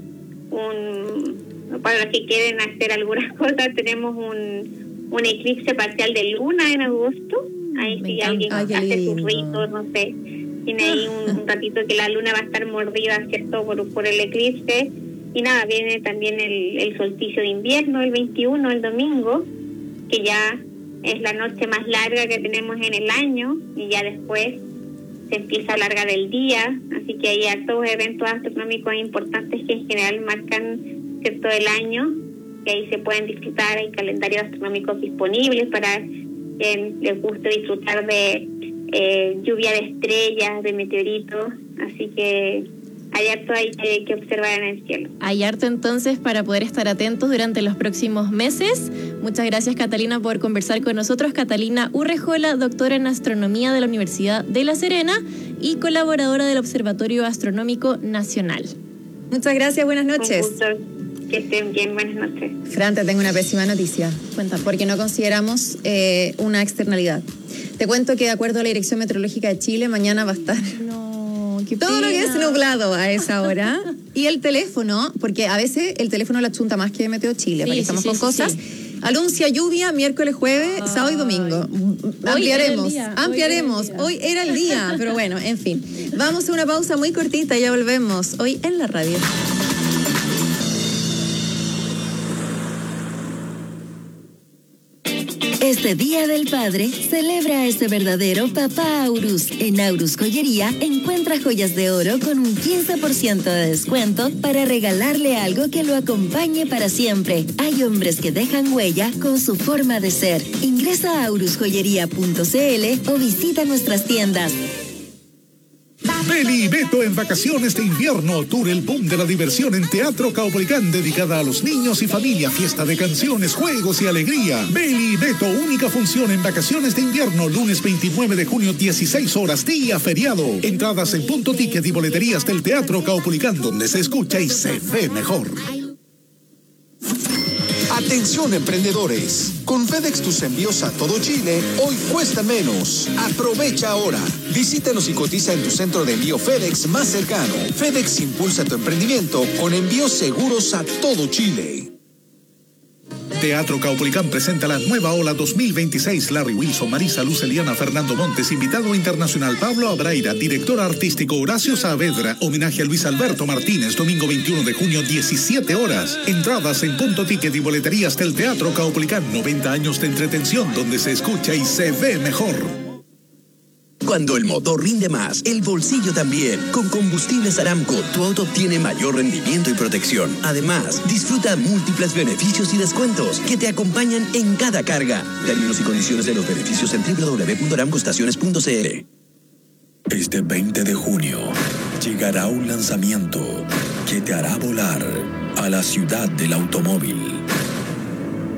un para los que quieren hacer algunas cosas, tenemos un, un eclipse parcial de luna en agosto. Ahí si alguien Ay, hace sus ritos, no sé, tiene ahí un, un ratito que la luna va a estar mordida, ¿cierto?, por, por el eclipse. Y nada, viene también el, el solsticio de invierno, el veintiuno, el domingo, que ya es la noche más larga que tenemos en el año y ya después se empieza a alargar el día, así que hay hartos eventos astronómicos importantes que en general marcan, ¿cierto?, el año, que ahí se pueden disfrutar, hay calendarios astronómicos disponibles para quien les guste disfrutar de eh, lluvia de estrellas, de meteoritos, así que hay harto hay que, que observar en el cielo. Hay harto entonces para poder estar atentos durante los próximos meses. Muchas gracias, Catalina, por conversar con nosotros. Catalina Urrejola, doctora en astronomía de la Universidad de La Serena y colaboradora del Observatorio Astronómico Nacional. Muchas gracias, buenas noches. Un gusto. Que estén bien, buenas noches. Fran, te tengo una pésima noticia. Cuéntame. Porque no consideramos eh, una externalidad. Te cuento que de acuerdo a la Dirección Meteorológica de Chile, mañana va a estar... No. Todo lo que es nublado a esa hora. Y el teléfono, porque a veces el teléfono la chunta más que Meteo Chile, sí, para que estamos sí, con sí, cosas. Sí. Anuncia lluvia miércoles, jueves, Ay. sábado y domingo. Ampliaremos, hoy ampliaremos. Hoy era el día, pero bueno, en fin. Vamos a una pausa muy cortita y ya volvemos. Hoy en la radio. Este Día del Padre, celebra a ese verdadero papá Aurus. En Aurus Joyería, encuentra joyas de oro con un quince por ciento de descuento para regalarle algo que lo acompañe para siempre. Hay hombres que dejan huella con su forma de ser. Ingresa a aurus joyería punto c l o visita nuestras tiendas. Beli y Beto en vacaciones de invierno, tour el boom de la diversión en Teatro Caupolicán, dedicada a los niños y familia, fiesta de canciones, juegos y alegría. Beli y Beto, única función en vacaciones de invierno, lunes veintinueve de junio, dieciséis horas, día feriado. Entradas en punto ticket y boleterías del Teatro Caupolicán, donde se escucha y se ve mejor. Atención, emprendedores. Con FedEx tus envíos a todo Chile hoy cuestan menos. Aprovecha ahora. Visítanos y cotiza en tu centro de envío FedEx más cercano. FedEx impulsa tu emprendimiento con envíos seguros a todo Chile. Teatro Caupolicán presenta la nueva ola dos mil veintiséis. Larry Wilson, Marisa Luz Eliana, Fernando Montes, invitado internacional Pablo Abraira, director artístico Horacio Saavedra, homenaje a Luis Alberto Martínez, domingo veintiuno de junio, diecisiete horas. Entradas en punto ticket y boleterías del Teatro Caupolicán. noventa años de entretención donde se escucha y se ve mejor. Cuando el motor rinde más, el bolsillo también. Con Combustibles Aramco, tu auto obtiene mayor rendimiento y protección. Además, disfruta múltiples beneficios y descuentos que te acompañan en cada carga. Términos y condiciones de los beneficios en doble u doble u doble u punto aramco estaciones punto c l. Este veinte de junio llegará un lanzamiento que te hará volar a la ciudad del automóvil.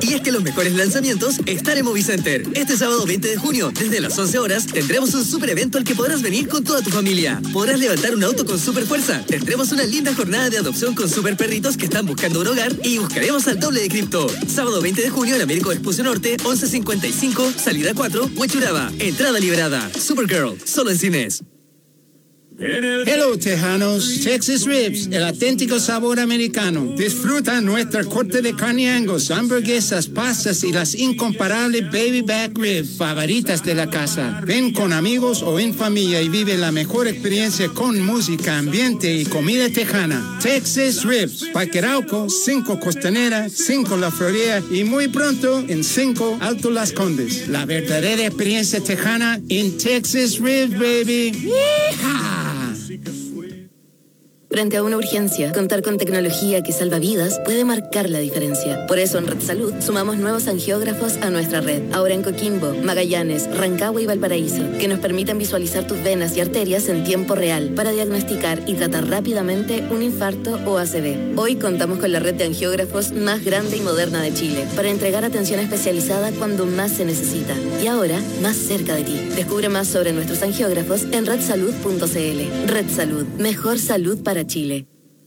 Y es que los mejores lanzamientos están en Movicenter. Este sábado veinte de junio, desde las once horas, tendremos un super evento al que podrás venir con toda tu familia. Podrás levantar un auto con super fuerza. Tendremos una linda jornada de adopción con super perritos que están buscando un hogar y buscaremos al doble de cripto. Sábado veinte de junio en Américo Expuso Norte, once cincuenta y cinco, salida cuatro, Huechuraba. Entrada liberada. Supergirl, solo en cines. Hello, tejanos. Texas Ribs, el auténtico sabor americano. Disfruta nuestra corte de carne Angus, hamburguesas, pastas y las incomparables baby back ribs favoritas de la casa. Ven con amigos o en familia y vive la mejor experiencia con música, ambiente y comida tejana. Texas Ribs, Parque Arauco, cinco Costanera, cinco La Florida y muy pronto en cinco Alto Las Condes. La verdadera experiencia tejana en Texas Ribs, baby. ¡Yeehaw! Frente a una urgencia, contar con tecnología que salva vidas puede marcar la diferencia. Por eso en Red Salud sumamos nuevos angiógrafos a nuestra red. Ahora en Coquimbo, Magallanes, Rancagua y Valparaíso, que nos permiten visualizar tus venas y arterias en tiempo real para diagnosticar y tratar rápidamente un infarto o A C V. Hoy contamos con la red de angiógrafos más grande y moderna de Chile para entregar atención especializada cuando más se necesita. Y ahora, más cerca de ti. Descubre más sobre nuestros angiógrafos en red salud punto c l. Red Salud, mejor salud para Chile.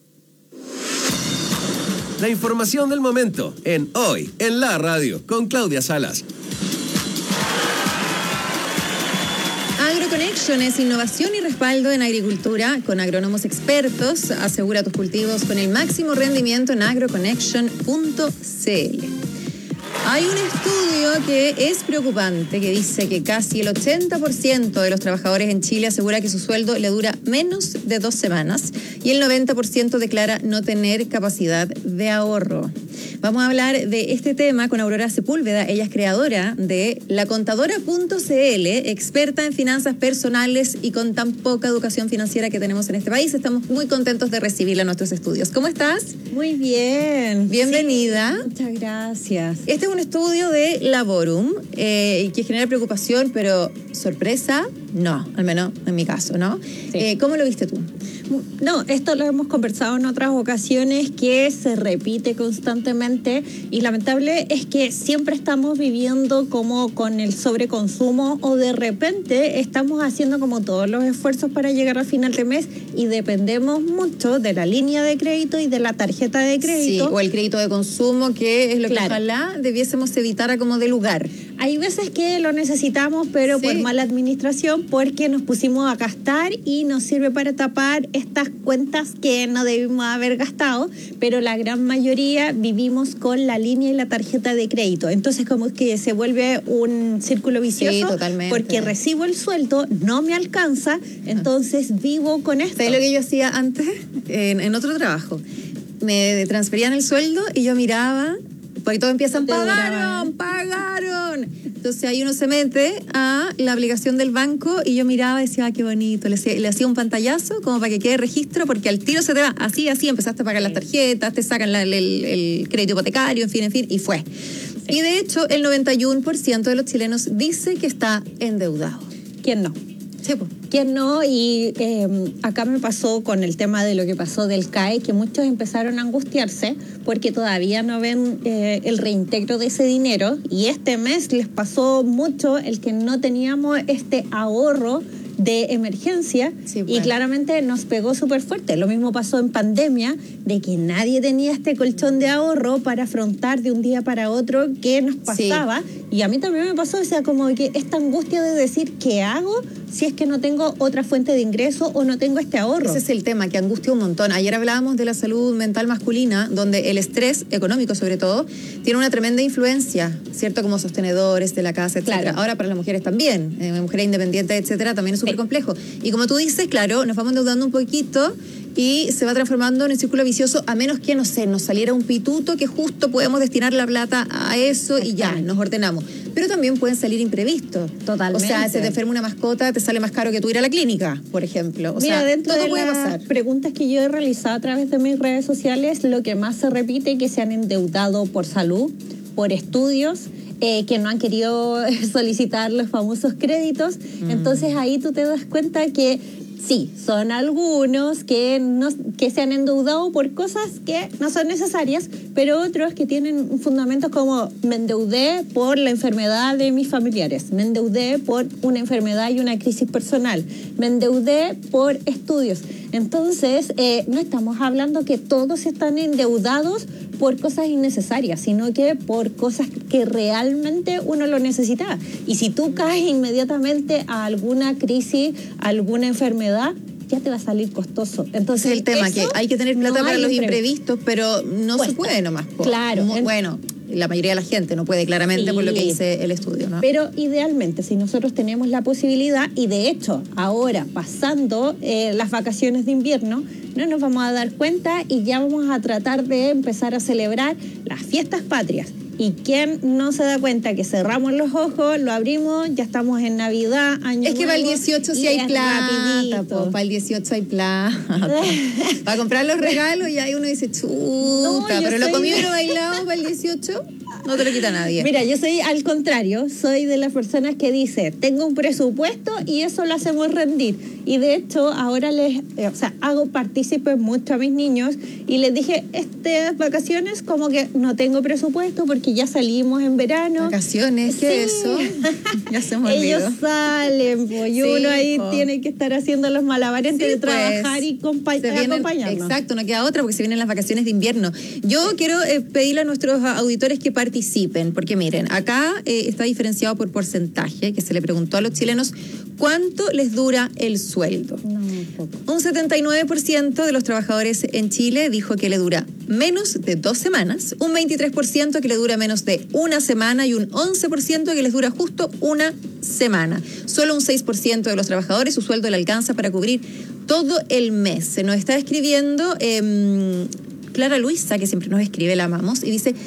La información del momento en Hoy en la Radio con Claudia Salas. AgroConnection es innovación y respaldo en agricultura con agrónomos expertos. Asegura tus cultivos con el máximo rendimiento en agroconnection punto c l. Hay un estudio que es preocupante que dice que casi el ochenta por ciento de los trabajadores en Chile asegura que su sueldo le dura menos de dos semanas y el noventa por ciento declara no tener capacidad de ahorro. Vamos a hablar de este tema con Aurora Sepúlveda. Ella es creadora de la contadora punto c l, experta en finanzas personales y con tan poca educación financiera que tenemos en este país. Estamos muy contentos de recibirla en nuestros estudios. ¿Cómo estás? Muy bien. Bienvenida. Sí, muchas gracias. Este es un estudio de Laborum eh, que genera preocupación, pero sorpresa, no, al menos en mi caso, ¿no? Sí. Eh, ¿Cómo lo viste tú? No, esto lo hemos conversado en otras ocasiones, que se repite constantemente y lamentable es que siempre estamos viviendo como con el sobreconsumo o de repente estamos haciendo como todos los esfuerzos para llegar al final de mes y dependemos mucho de la línea de crédito y de la tarjeta de crédito. Sí, o el crédito de consumo, que es lo claro. que ojalá debiésemos evitar a como de lugar. Hay veces que lo necesitamos, pero sí. por mala administración, porque nos pusimos a gastar y nos sirve para tapar estas cuentas que no debimos haber gastado, pero la gran mayoría vivimos con la línea y la tarjeta de crédito. Entonces como que se vuelve un círculo vicioso. Sí, totalmente. Porque recibo el sueldo, no me alcanza, entonces vivo con esto. ¿Sabes lo que yo hacía antes? En, en otro trabajo. Me transferían el sueldo y yo miraba, porque todos empiezan, pagaron, pagaron. Entonces ahí uno se mete a la aplicación del banco y yo miraba y decía, ah, qué bonito. Le, le hacía un pantallazo como para que quede registro, porque al tiro se te va así, así, empezaste a pagar las tarjetas, te sacan la, el, el crédito hipotecario, en fin, en fin, y fue. Sí. Y de hecho, el noventa y uno por ciento de los chilenos dice que está endeudado. ¿Quién no? Sí, pues. ¿Quién no? Y eh, acá me pasó con el tema de lo que pasó del C A E, que muchos empezaron a angustiarse porque todavía no ven eh, el reintegro de ese dinero, y este mes les pasó mucho el que no teníamos este ahorro de emergencia, sí, bueno. y claramente nos pegó súper fuerte. Lo mismo pasó en pandemia, de que nadie tenía este colchón de ahorro para afrontar de un día para otro qué nos pasaba, sí. y a mí también me pasó, o sea, como que esta angustia de decir, ¿qué hago si es que no tengo otra fuente de ingreso o no tengo este ahorro? Ese es el tema, que angustia un montón. Ayer hablábamos de la salud mental masculina, donde el estrés, económico sobre todo, tiene una tremenda influencia, ¿cierto? Como sostenedores de la casa, etcétera. Claro. Ahora para las mujeres también, eh, mujeres independientes, etcétera, también es súper sí. complejo. Y como tú dices, claro, nos vamos endeudando un poquito y se va transformando en un círculo vicioso, a menos que, no sé, nos saliera un pituto que justo podemos destinar la plata a eso y ya, nos ordenamos. Pero también pueden salir imprevistos. Totalmente. O sea, se te enferma una mascota, te sale más caro que tú ir a la clínica, por ejemplo. O Mira, sea, dentro todo de puede las pasar. preguntas que yo he realizado a través de mis redes sociales, lo que más se repite es que se han endeudado por salud, por estudios, eh, que no han querido solicitar los famosos créditos. Mm. Entonces ahí tú te das cuenta que Sí, son algunos que, no, que se han endeudado por cosas que no son necesarias, pero otros que tienen fundamentos como me endeudé por la enfermedad de mis familiares, me endeudé por una enfermedad y una crisis personal, me endeudé por estudios. Entonces, eh, no estamos hablando que todos están endeudados por cosas innecesarias, sino que por cosas que realmente uno lo necesitaba. Y si tú caes inmediatamente a alguna crisis, a alguna enfermedad, ya te va a salir costoso. Entonces, ese es el tema, que hay que tener plata no para los imprevistos, imprevistos, pero no Cuesta. se puede nomás. Po. Claro. Muy, bueno, la mayoría de la gente no puede, claramente, Sí. por lo que dice el estudio, ¿no? Pero idealmente, si nosotros tenemos la posibilidad, y de hecho, ahora pasando eh, las vacaciones de invierno, no nos vamos a dar cuenta y ya vamos a tratar de empezar a celebrar las fiestas patrias. ¿Y quién no se da cuenta que cerramos los ojos, lo abrimos, ya estamos en Navidad, Año Es que para el Nuevo, dieciocho sí y hay es plata, rapidito. po, para el dieciocho hay plata. Para comprar los regalos y ahí uno dice, chuta, No, yo pero lo soy- comido y lo bailado para el dieciocho no te lo quita nadie. Mira, yo soy al contrario, soy de las personas que dice, tengo un presupuesto y eso lo hacemos rendir. Y de hecho, ahora les, eh, o sea, hago partícipes mucho a mis niños y les dije, estas vacaciones como que no tengo presupuesto porque ya salimos en verano. ¿Vacaciones? ¿Qué es Sí. eso? Ya se me olvidó. Ellos salen, pues, y Sí, uno ahí po. tiene que estar haciendo los malabares entre Sí, pues, trabajar y compa- se vienen- acompañarnos. Exacto, no queda otra porque se vienen las vacaciones de invierno. Yo quiero eh, pedirle a nuestros auditores que participen, porque miren, acá eh, está diferenciado por porcentaje, que se le preguntó a los chilenos cuánto les dura el sueldo. No, poco. Un setenta y nueve por ciento de los trabajadores en Chile dijo que le dura menos de dos semanas, un veintitrés por ciento que le dura menos de una semana y un once por ciento que les dura justo una semana. Solo un seis por ciento de los trabajadores su sueldo le alcanza para cubrir todo el mes. Se nos está escribiendo eh, Clara Luisa, que siempre nos escribe, la amamos, y dice...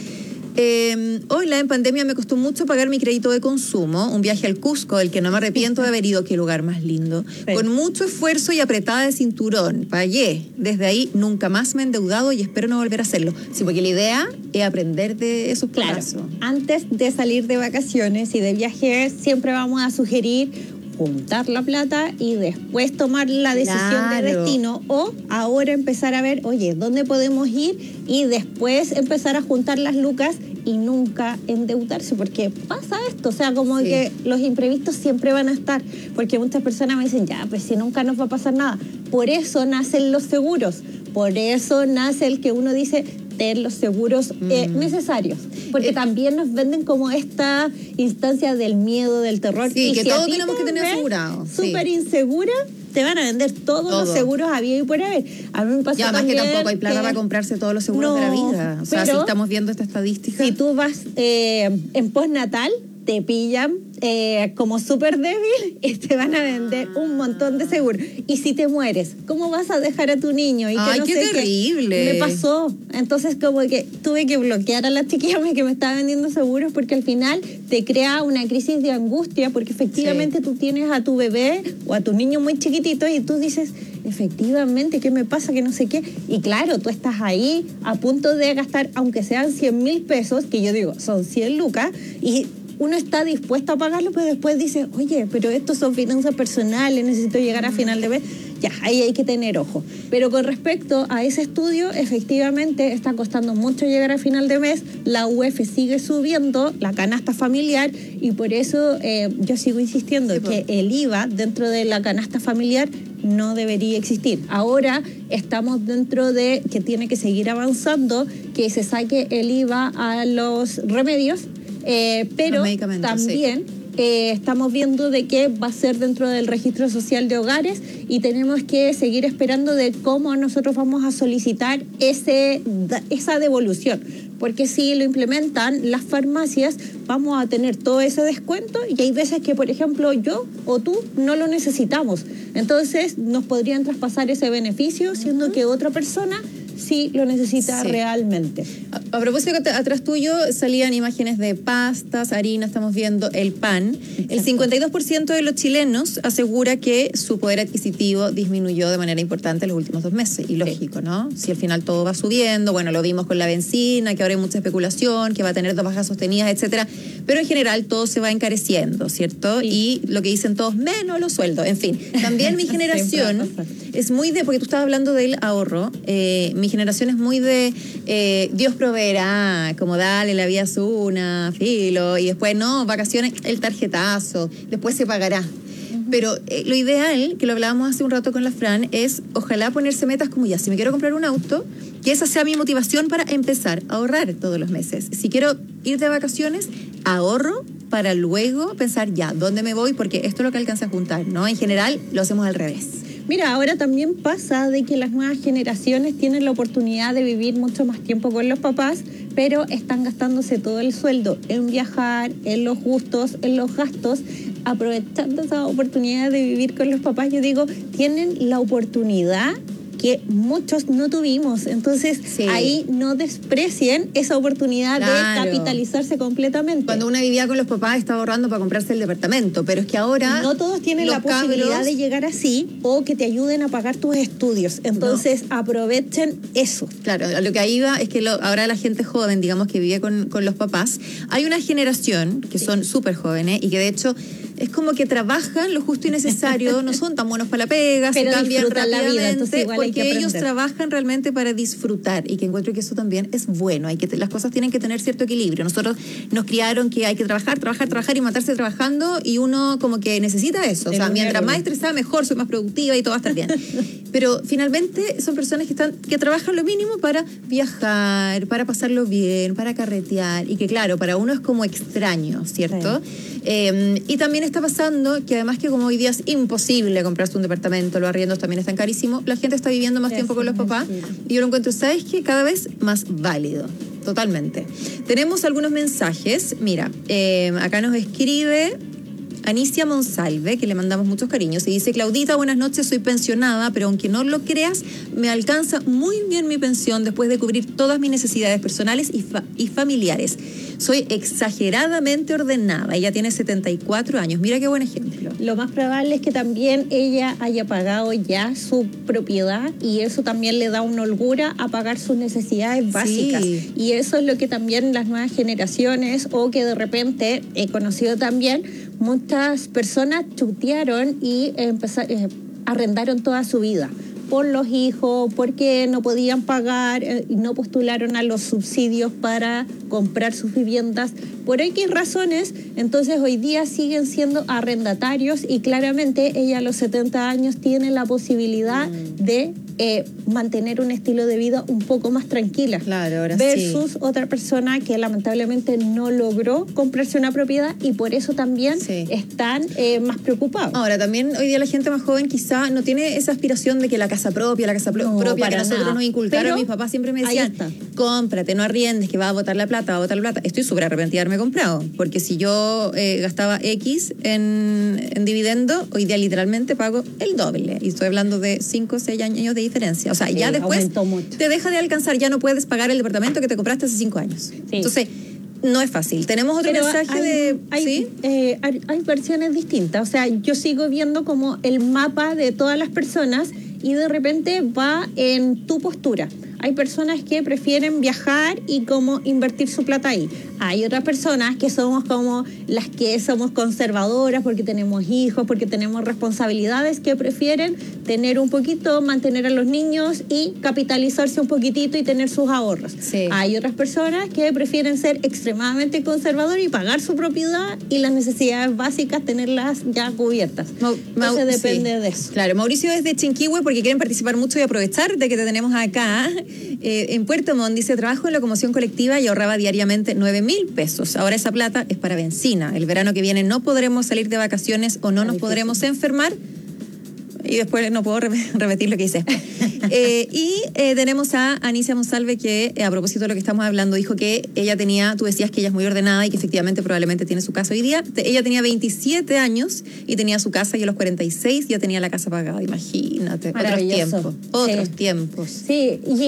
Eh, hoy la en pandemia me costó mucho pagar mi crédito de consumo, un viaje al Cusco del que no me arrepiento de haber ido, qué lugar más lindo. Sí. Con mucho esfuerzo y apretada de cinturón, pagué. Desde ahí nunca más me he endeudado y espero no volver a hacerlo. Sí, porque la idea es aprender de esos Claro, plazos. antes de salir de vacaciones y de viaje, siempre vamos a sugerir juntar la plata y después tomar la decisión Claro. de destino, o ahora empezar a ver, oye, ¿dónde podemos ir? Y después empezar a juntar las lucas y nunca endeudarse, porque pasa esto, o sea, como Sí. que los imprevistos siempre van a estar, porque muchas personas me dicen, ya, pues si nunca nos va a pasar nada. Por eso nacen los seguros, por eso nace el que uno dice, ten los seguros eh, Mm. necesarios, porque Eh, también nos venden como esta instancia del miedo, del terror. Sí, Y que si a todos ti tenemos te que tener ves asegurado, sí. súper insegura, te van a vender todos Todo. los seguros había y por haber. A mí me pasó Y además que también tampoco hay plata que- para comprarse todos los seguros No, de la vida. O sea, pero si estamos viendo esta estadística. Si tú vas eh, en postnatal, te pillan eh, como súper débil y te van a vender un montón de seguros. Y si te mueres, ¿cómo vas a dejar a tu niño? Y que Ay, no qué sé terrible. Me pasó. Entonces, como que tuve que bloquear a la chiquilla que me estaba vendiendo seguros, porque al final te crea una crisis de angustia, porque efectivamente tú tienes a tu bebé o a tu niño muy chiquitito y tú dices, efectivamente, ¿qué me pasa? Que no sé qué. Y claro, tú estás ahí a punto de gastar, aunque sean cien mil pesos, que yo digo, son cien lucas, y uno está dispuesto a pagarlo, pero después dice, oye, pero estos son finanzas personales, necesito llegar a final de mes. Ya, ahí hay que tener ojo. Pero con respecto a ese estudio, efectivamente está costando mucho llegar a final de mes, la U E F sigue subiendo, la canasta familiar, y por eso eh, yo sigo insistiendo que el I V A dentro de la canasta familiar no debería existir. Ahora estamos dentro de que tiene que seguir avanzando, que se saque el I V A a los remedios, eh, pero Los medicamentos, también eh, estamos viendo de que va a ser dentro del registro social de hogares, y tenemos que seguir esperando de cómo nosotros vamos a solicitar ese, esa devolución, porque si lo implementan las farmacias vamos a tener todo ese descuento, y hay veces que, por ejemplo, yo o tú no lo necesitamos, entonces nos podrían traspasar ese beneficio, siendo que otra persona si lo necesita Sí. realmente. A, a propósito, que atrás tuyo salían imágenes de pastas, harina, estamos viendo el pan. El cincuenta y dos por ciento de los chilenos asegura que su poder adquisitivo disminuyó de manera importante en los últimos dos meses. Y lógico, ¿no? Si al final todo va subiendo, bueno, lo vimos con la benzina, que ahora hay mucha especulación, que va a tener dos bajas sostenidas, etcétera. Pero en general todo se va encareciendo, ¿cierto? Sí. Y lo que dicen todos, menos los sueldos. En fin, también mi generación es muy de, porque tú estabas hablando del ahorro, eh, mi generación es muy de eh, Dios proveerá, como dale, la vida es una, filo, y después no, vacaciones, el tarjetazo, después se pagará. Pero eh, lo ideal, que lo hablábamos hace un rato con la Fran, es ojalá ponerse metas como ya, si me quiero comprar un auto, que esa sea mi motivación para empezar a ahorrar todos los meses. Si quiero ir de vacaciones, ahorro para luego pensar ya, ¿dónde me voy? Porque esto es lo que alcanza a juntar, ¿no? En general, lo hacemos al revés. Mira, ahora también pasa de que las nuevas generaciones tienen la oportunidad de vivir mucho más tiempo con los papás, pero están gastándose todo el sueldo en viajar, en los gustos, en los gastos, aprovechando esa oportunidad de vivir con los papás. Yo digo, tienen la oportunidad que muchos no tuvimos. Entonces, sí. ahí no desprecien esa oportunidad claro. de capitalizarse completamente. Cuando una vivía con los papás estaba ahorrando para comprarse el departamento, pero es que ahora no todos tienen la posibilidad cabros... de llegar así o que te ayuden a pagar tus estudios. Entonces, no. aprovechen eso. Claro, a lo que ahí iba es que lo, ahora la gente joven, digamos, que vive con, con los papás, hay una generación que sí. son súper jóvenes y que de hecho es como que trabajan lo justo y necesario, no son tan buenos para la pega, pero se cambian rápidamente, la vida, entonces igual porque hay que ellos trabajan realmente para disfrutar y que encuentro que eso también es bueno. Hay que las cosas tienen que tener cierto equilibrio. Nosotros nos criaron que hay que trabajar, trabajar, trabajar y matarse trabajando y uno como que necesita eso. O sea, mientras más estresada, mejor, soy más productiva y todo va a estar bien. Pero finalmente son personas que están que trabajan lo mínimo para viajar, para pasarlo bien, para carretear y que claro, para uno es como extraño, ¿cierto? Sí. Eh, y también está pasando que además que como hoy día es imposible comprarse un departamento, los arriendos también están carísimos, la gente está viviendo más sí, tiempo con los papás y yo lo encuentro, ¿sabes qué? Cada vez más válido, totalmente. Tenemos algunos mensajes, mira, eh, acá nos escribe Anicia Monsalve, que le mandamos muchos cariños, y dice: Claudita, buenas noches, soy pensionada, pero aunque no lo creas, me alcanza muy bien mi pensión después de cubrir todas mis necesidades personales y, fa- y familiares. Soy exageradamente ordenada. Ella tiene setenta y cuatro años. Mira qué buen ejemplo. Lo más probable es que también ella haya pagado ya su propiedad y eso también le da una holgura a pagar sus necesidades básicas. Sí. Y eso es lo que también las nuevas generaciones, o que de repente he conocido también, muchas personas chutearon y empezaron, eh, arrendaron toda su vida por los hijos, porque no podían pagar eh, y no postularon a los subsidios para comprar sus viviendas por X razones. Entonces hoy día siguen siendo arrendatarios y claramente ella a los setenta años tiene la posibilidad mm. de eh, mantener un estilo de vida un poco más tranquila. Claro, ahora versus sí. otra persona que lamentablemente no logró comprarse una propiedad y por eso también sí. están eh, más preocupados. Ahora, también hoy día la gente más joven quizá no tiene esa aspiración de que la casa propia, la casa pro- no, propia que nosotros nada. nos inculcaron. Pero mis papás siempre me decían, cómprate, no arriendes, que va a botar la plata, va a botar la plata. Estoy súper arrepentida de haberme comprado, porque si yo eh, gastaba X en, en dividendo, hoy día literalmente pago el doble. Y estoy hablando de cinco o seis años de diferencia. O sea, sí, ya después te deja de alcanzar, ya no puedes pagar el departamento que te compraste hace cinco años. Sí. Entonces, no es fácil. Tenemos otro Pero mensaje hay, de... Hay, ¿sí? eh, hay, hay versiones distintas. O sea, yo sigo viendo como el mapa de todas las personas y de repente va en tu postura. Hay personas que prefieren viajar y como invertir su plata ahí. Hay otras personas que somos como las que somos conservadoras porque tenemos hijos, porque tenemos responsabilidades, que prefieren tener un poquito, mantener a los niños y capitalizarse un poquitito y tener sus ahorros. Sí. Hay otras personas que prefieren ser extremadamente conservadores y pagar su propiedad y las necesidades básicas tenerlas ya cubiertas. Mau, Mau, Entonces depende sí. de eso. Claro, Mauricio es de Chinquihue porque quieren participar mucho y aprovechar de que te tenemos acá. Eh, en Puerto Montt dice: trabajo en locomoción colectiva y ahorraba diariamente nueve mil pesos. Ahora esa plata es para benzina. El verano que viene no podremos salir de vacaciones o no nos podremos enfermar. y después no puedo re- repetir lo que dice. eh, y eh, tenemos a Anicia Monsalve que, eh, a propósito de lo que estamos hablando, dijo que ella tenía, tú decías que ella es muy ordenada y que efectivamente probablemente tiene su casa hoy día. Te, ella tenía veintisiete años y tenía su casa y a los cuarenta y seis ya tenía la casa pagada, imagínate. Otros tiempos. Otros sí. tiempos. Sí, y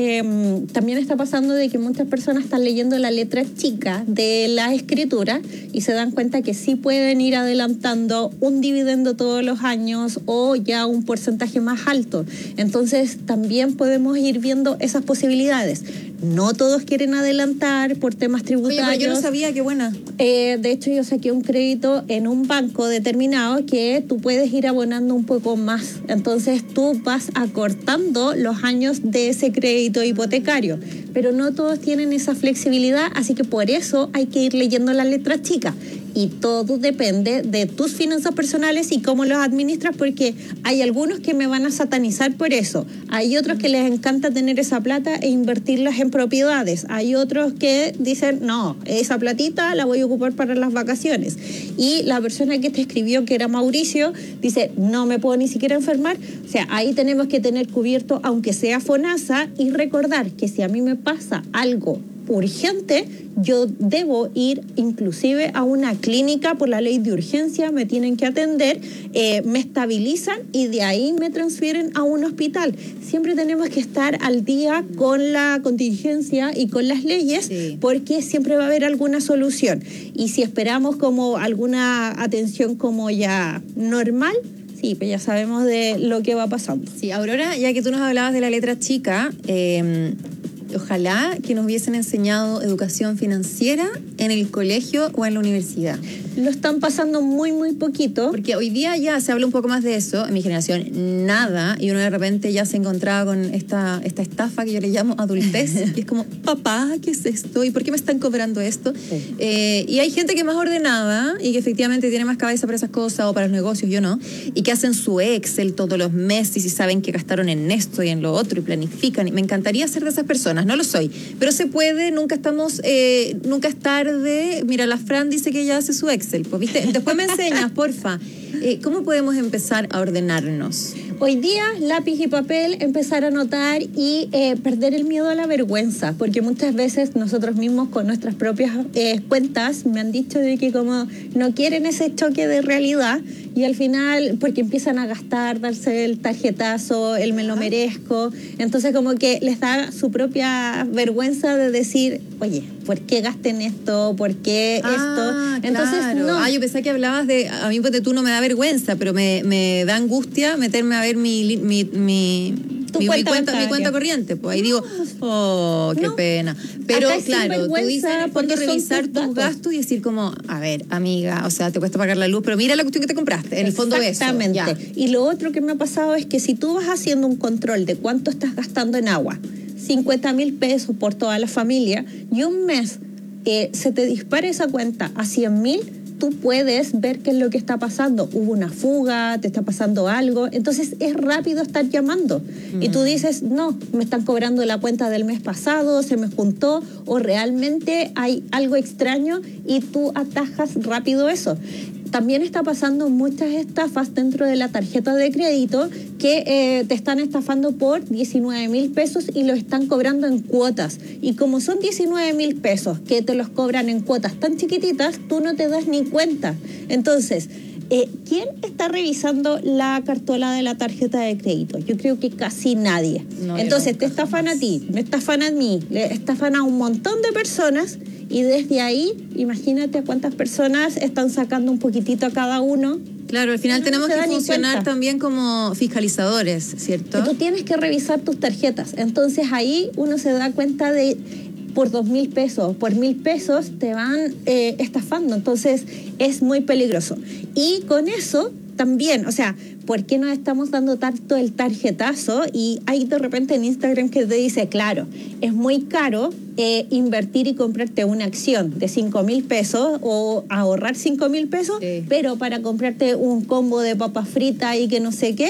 eh, también está pasando de que muchas personas están leyendo la letra chica de la escritura y se dan cuenta que sí pueden ir adelantando un dividendo todos los años o ya un porcentaje más alto. Entonces también podemos ir viendo esas posibilidades. No todos quieren adelantar por temas tributarios. Oye, pero yo no sabía, qué buena. Eh, de hecho, yo saqué un crédito en un banco determinado que tú puedes ir abonando un poco más. Entonces tú vas acortando los años de ese crédito hipotecario. Pero no todos tienen esa flexibilidad, así que por eso hay que ir leyendo las letras chicas. Y todo depende de tus finanzas personales y cómo los administras, porque hay algunos que me van a satanizar por eso. Hay otros que les encanta tener esa plata e invertirlas en propiedades. Hay otros que dicen, no, esa platita la voy a ocupar para las vacaciones. Y la persona que te escribió, que era Mauricio, dice, no me puedo ni siquiera enfermar. O sea, ahí tenemos que tener cubierto, aunque sea FONASA, y recordar que si a mí me pasa algo urgente, yo debo ir inclusive a una clínica por la ley de urgencia, me tienen que atender, eh, me estabilizan y de ahí me transfieren a un hospital. Siempre tenemos que estar al día con la contingencia y con las leyes, sí, porque siempre va a haber alguna solución. Y si esperamos como alguna atención como ya normal, sí, pues ya sabemos de lo que va pasando. Sí, Aurora, ya que tú nos hablabas de la letra chica, eh, ojalá que nos hubiesen enseñado educación financiera en el colegio o en la universidad. Lo están pasando muy, muy poquito. Porque hoy día ya se habla un poco más de eso. En mi generación, nada. Y uno de repente ya se encontraba con esta, esta estafa que yo le llamo adultez. Y es como, papá, ¿qué es esto? ¿Y por qué me están cobrando esto? Sí. Eh, y hay gente que es más ordenada y que efectivamente tiene más cabeza para esas cosas o para los negocios, yo no. Y que hacen su Excel todos los meses y saben que gastaron en esto y en lo otro y planifican. Y me encantaría ser de esas personas. No lo soy, pero se puede, nunca estamos, eh, nunca es tarde. Mira, la Fran dice que ella hace su Excel, pues, ¿viste? Después me enseñas, porfa. Eh, ¿Cómo podemos empezar a ordenarnos? Hoy día, lápiz y papel, empezar a anotar y eh, perder el miedo a la vergüenza, porque muchas veces nosotros mismos con nuestras propias eh, cuentas me han dicho de que como no quieren ese choque de realidad y al final, porque empiezan a gastar, darse el tarjetazo, el me lo merezco, entonces como que les da su propia vergüenza de decir, oye, ¿por qué gasten esto? ¿Por qué ah, esto? Entonces, claro. no. Ah, yo pensé que hablabas de, a mí pues tú no me da vergüenza, pero me, me da angustia meterme a ver mi mi, mi, mi, cuenta mi, cuenta, mi cuenta corriente. Pues ahí digo, oh, qué no. pena. Pero claro, tú dices en el fondo revisar tus, tus gastos y decir como, a ver, amiga, o sea, te cuesta pagar la luz, pero mira la cuestión que te compraste. En el fondo eso. Exactamente. Y lo otro que me ha pasado es que si tú vas haciendo un control de cuánto estás gastando en agua, cincuenta mil pesos por toda la familia, y un mes eh, se te dispara esa cuenta a cien mil, tú puedes ver qué es lo que está pasando. Hubo una fuga, te está pasando algo. Entonces es rápido estar llamando. Mm. Y tú dices, no, me están cobrando la cuenta del mes pasado, se me juntó, o realmente hay algo extraño y tú atajas rápido eso. También está pasando muchas estafas dentro de la tarjeta de crédito que eh, te están estafando por diecinueve mil pesos y lo están cobrando en cuotas. Y como son diecinueve mil pesos que te los cobran en cuotas tan chiquititas, tú no te das ni cuenta. Entonces, eh, ¿quién está revisando la cartola de la tarjeta de crédito? Yo creo que casi nadie. No, Entonces, te estafan a ti, me estafan a mí, le estafan a un montón de personas. Y desde ahí, imagínate a cuántas personas están sacando un poquitito a cada uno. Claro, al final no tenemos que funcionar también como fiscalizadores, ¿cierto? Y tú tienes que revisar tus tarjetas. Entonces ahí uno se da cuenta de por dos mil pesos, por mil pesos te van eh, estafando. Entonces es muy peligroso. Y con eso también, o sea, ¿por qué nos estamos dando tanto el tarjetazo? Y hay de repente en Instagram que te dice, claro, es muy caro eh, invertir y comprarte una acción de cinco mil pesos o ahorrar cinco mil pesos, sí, pero para comprarte un combo de papas fritas y que no sé qué,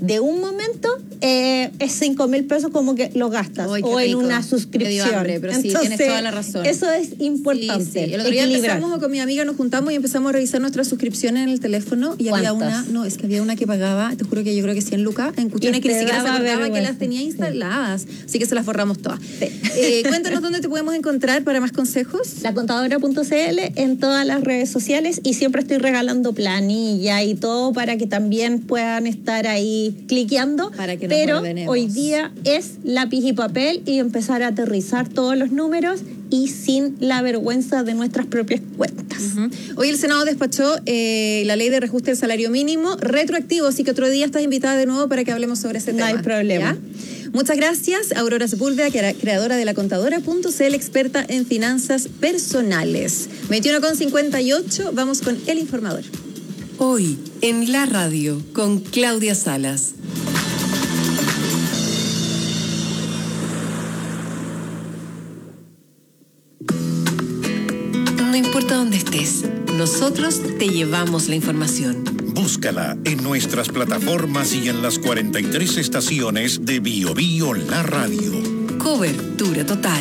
de un momento, eh, es cinco mil pesos como que lo gastas. Ay, o en rico. una Me dio suscripción. hambre, pero sí, Entonces, tienes toda la razón. Eso es importante. Sí, sí. El otro día equilibrar. empezamos con mi amiga, nos juntamos y empezamos a revisar nuestras suscripciones en el teléfono y había ¿Cuántas? una, no, es que había una que pagaba, te juro que yo creo que cien lucas, en cuestiones Y que ni te siquiera se daba acordaba que vergüenza. las tenía instaladas, así que se las borramos todas. Eh, cuéntanos dónde te podemos encontrar para más consejos. Lacontadora punto c l en todas las redes sociales y siempre estoy regalando planilla y todo para que también puedan estar ahí cliqueando. Para que nos Pero ordenemos. hoy día es lápiz y papel y empezar a aterrizar todos los números y sin la vergüenza de nuestras propias cuentas. Uh-huh. Hoy el Senado despachó eh, la ley de reajuste del salario mínimo retroactivo, así que otro día estás invitada de nuevo para que hablemos sobre ese No tema. hay problema. ¿Ya? Muchas gracias, Aurora Sepúlveda, que era creadora de la contadora punto c l, experta en finanzas personales. veintiuno con cincuenta y ocho, vamos con el informador. Hoy en la radio con Claudia Salas. No importa dónde estés, nosotros te llevamos la información. Búscala en nuestras plataformas y en las cuarenta y tres estaciones de Bio Bio La Radio. Cobertura total.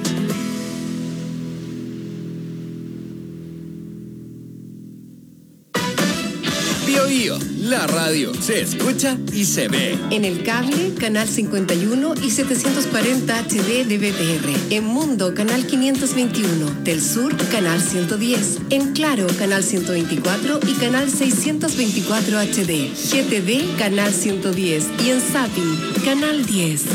Bio Bio, la radio, se escucha y se ve. En el cable, canal cincuenta y uno y setecientos cuarenta H D de B T R. En Mundo, canal quinientos veintiuno. Del Sur, canal ciento diez. En Claro, canal ciento veinticuatro y canal seiscientos veinticuatro H D. G T V, canal ciento diez. Y en Zapping, canal diez.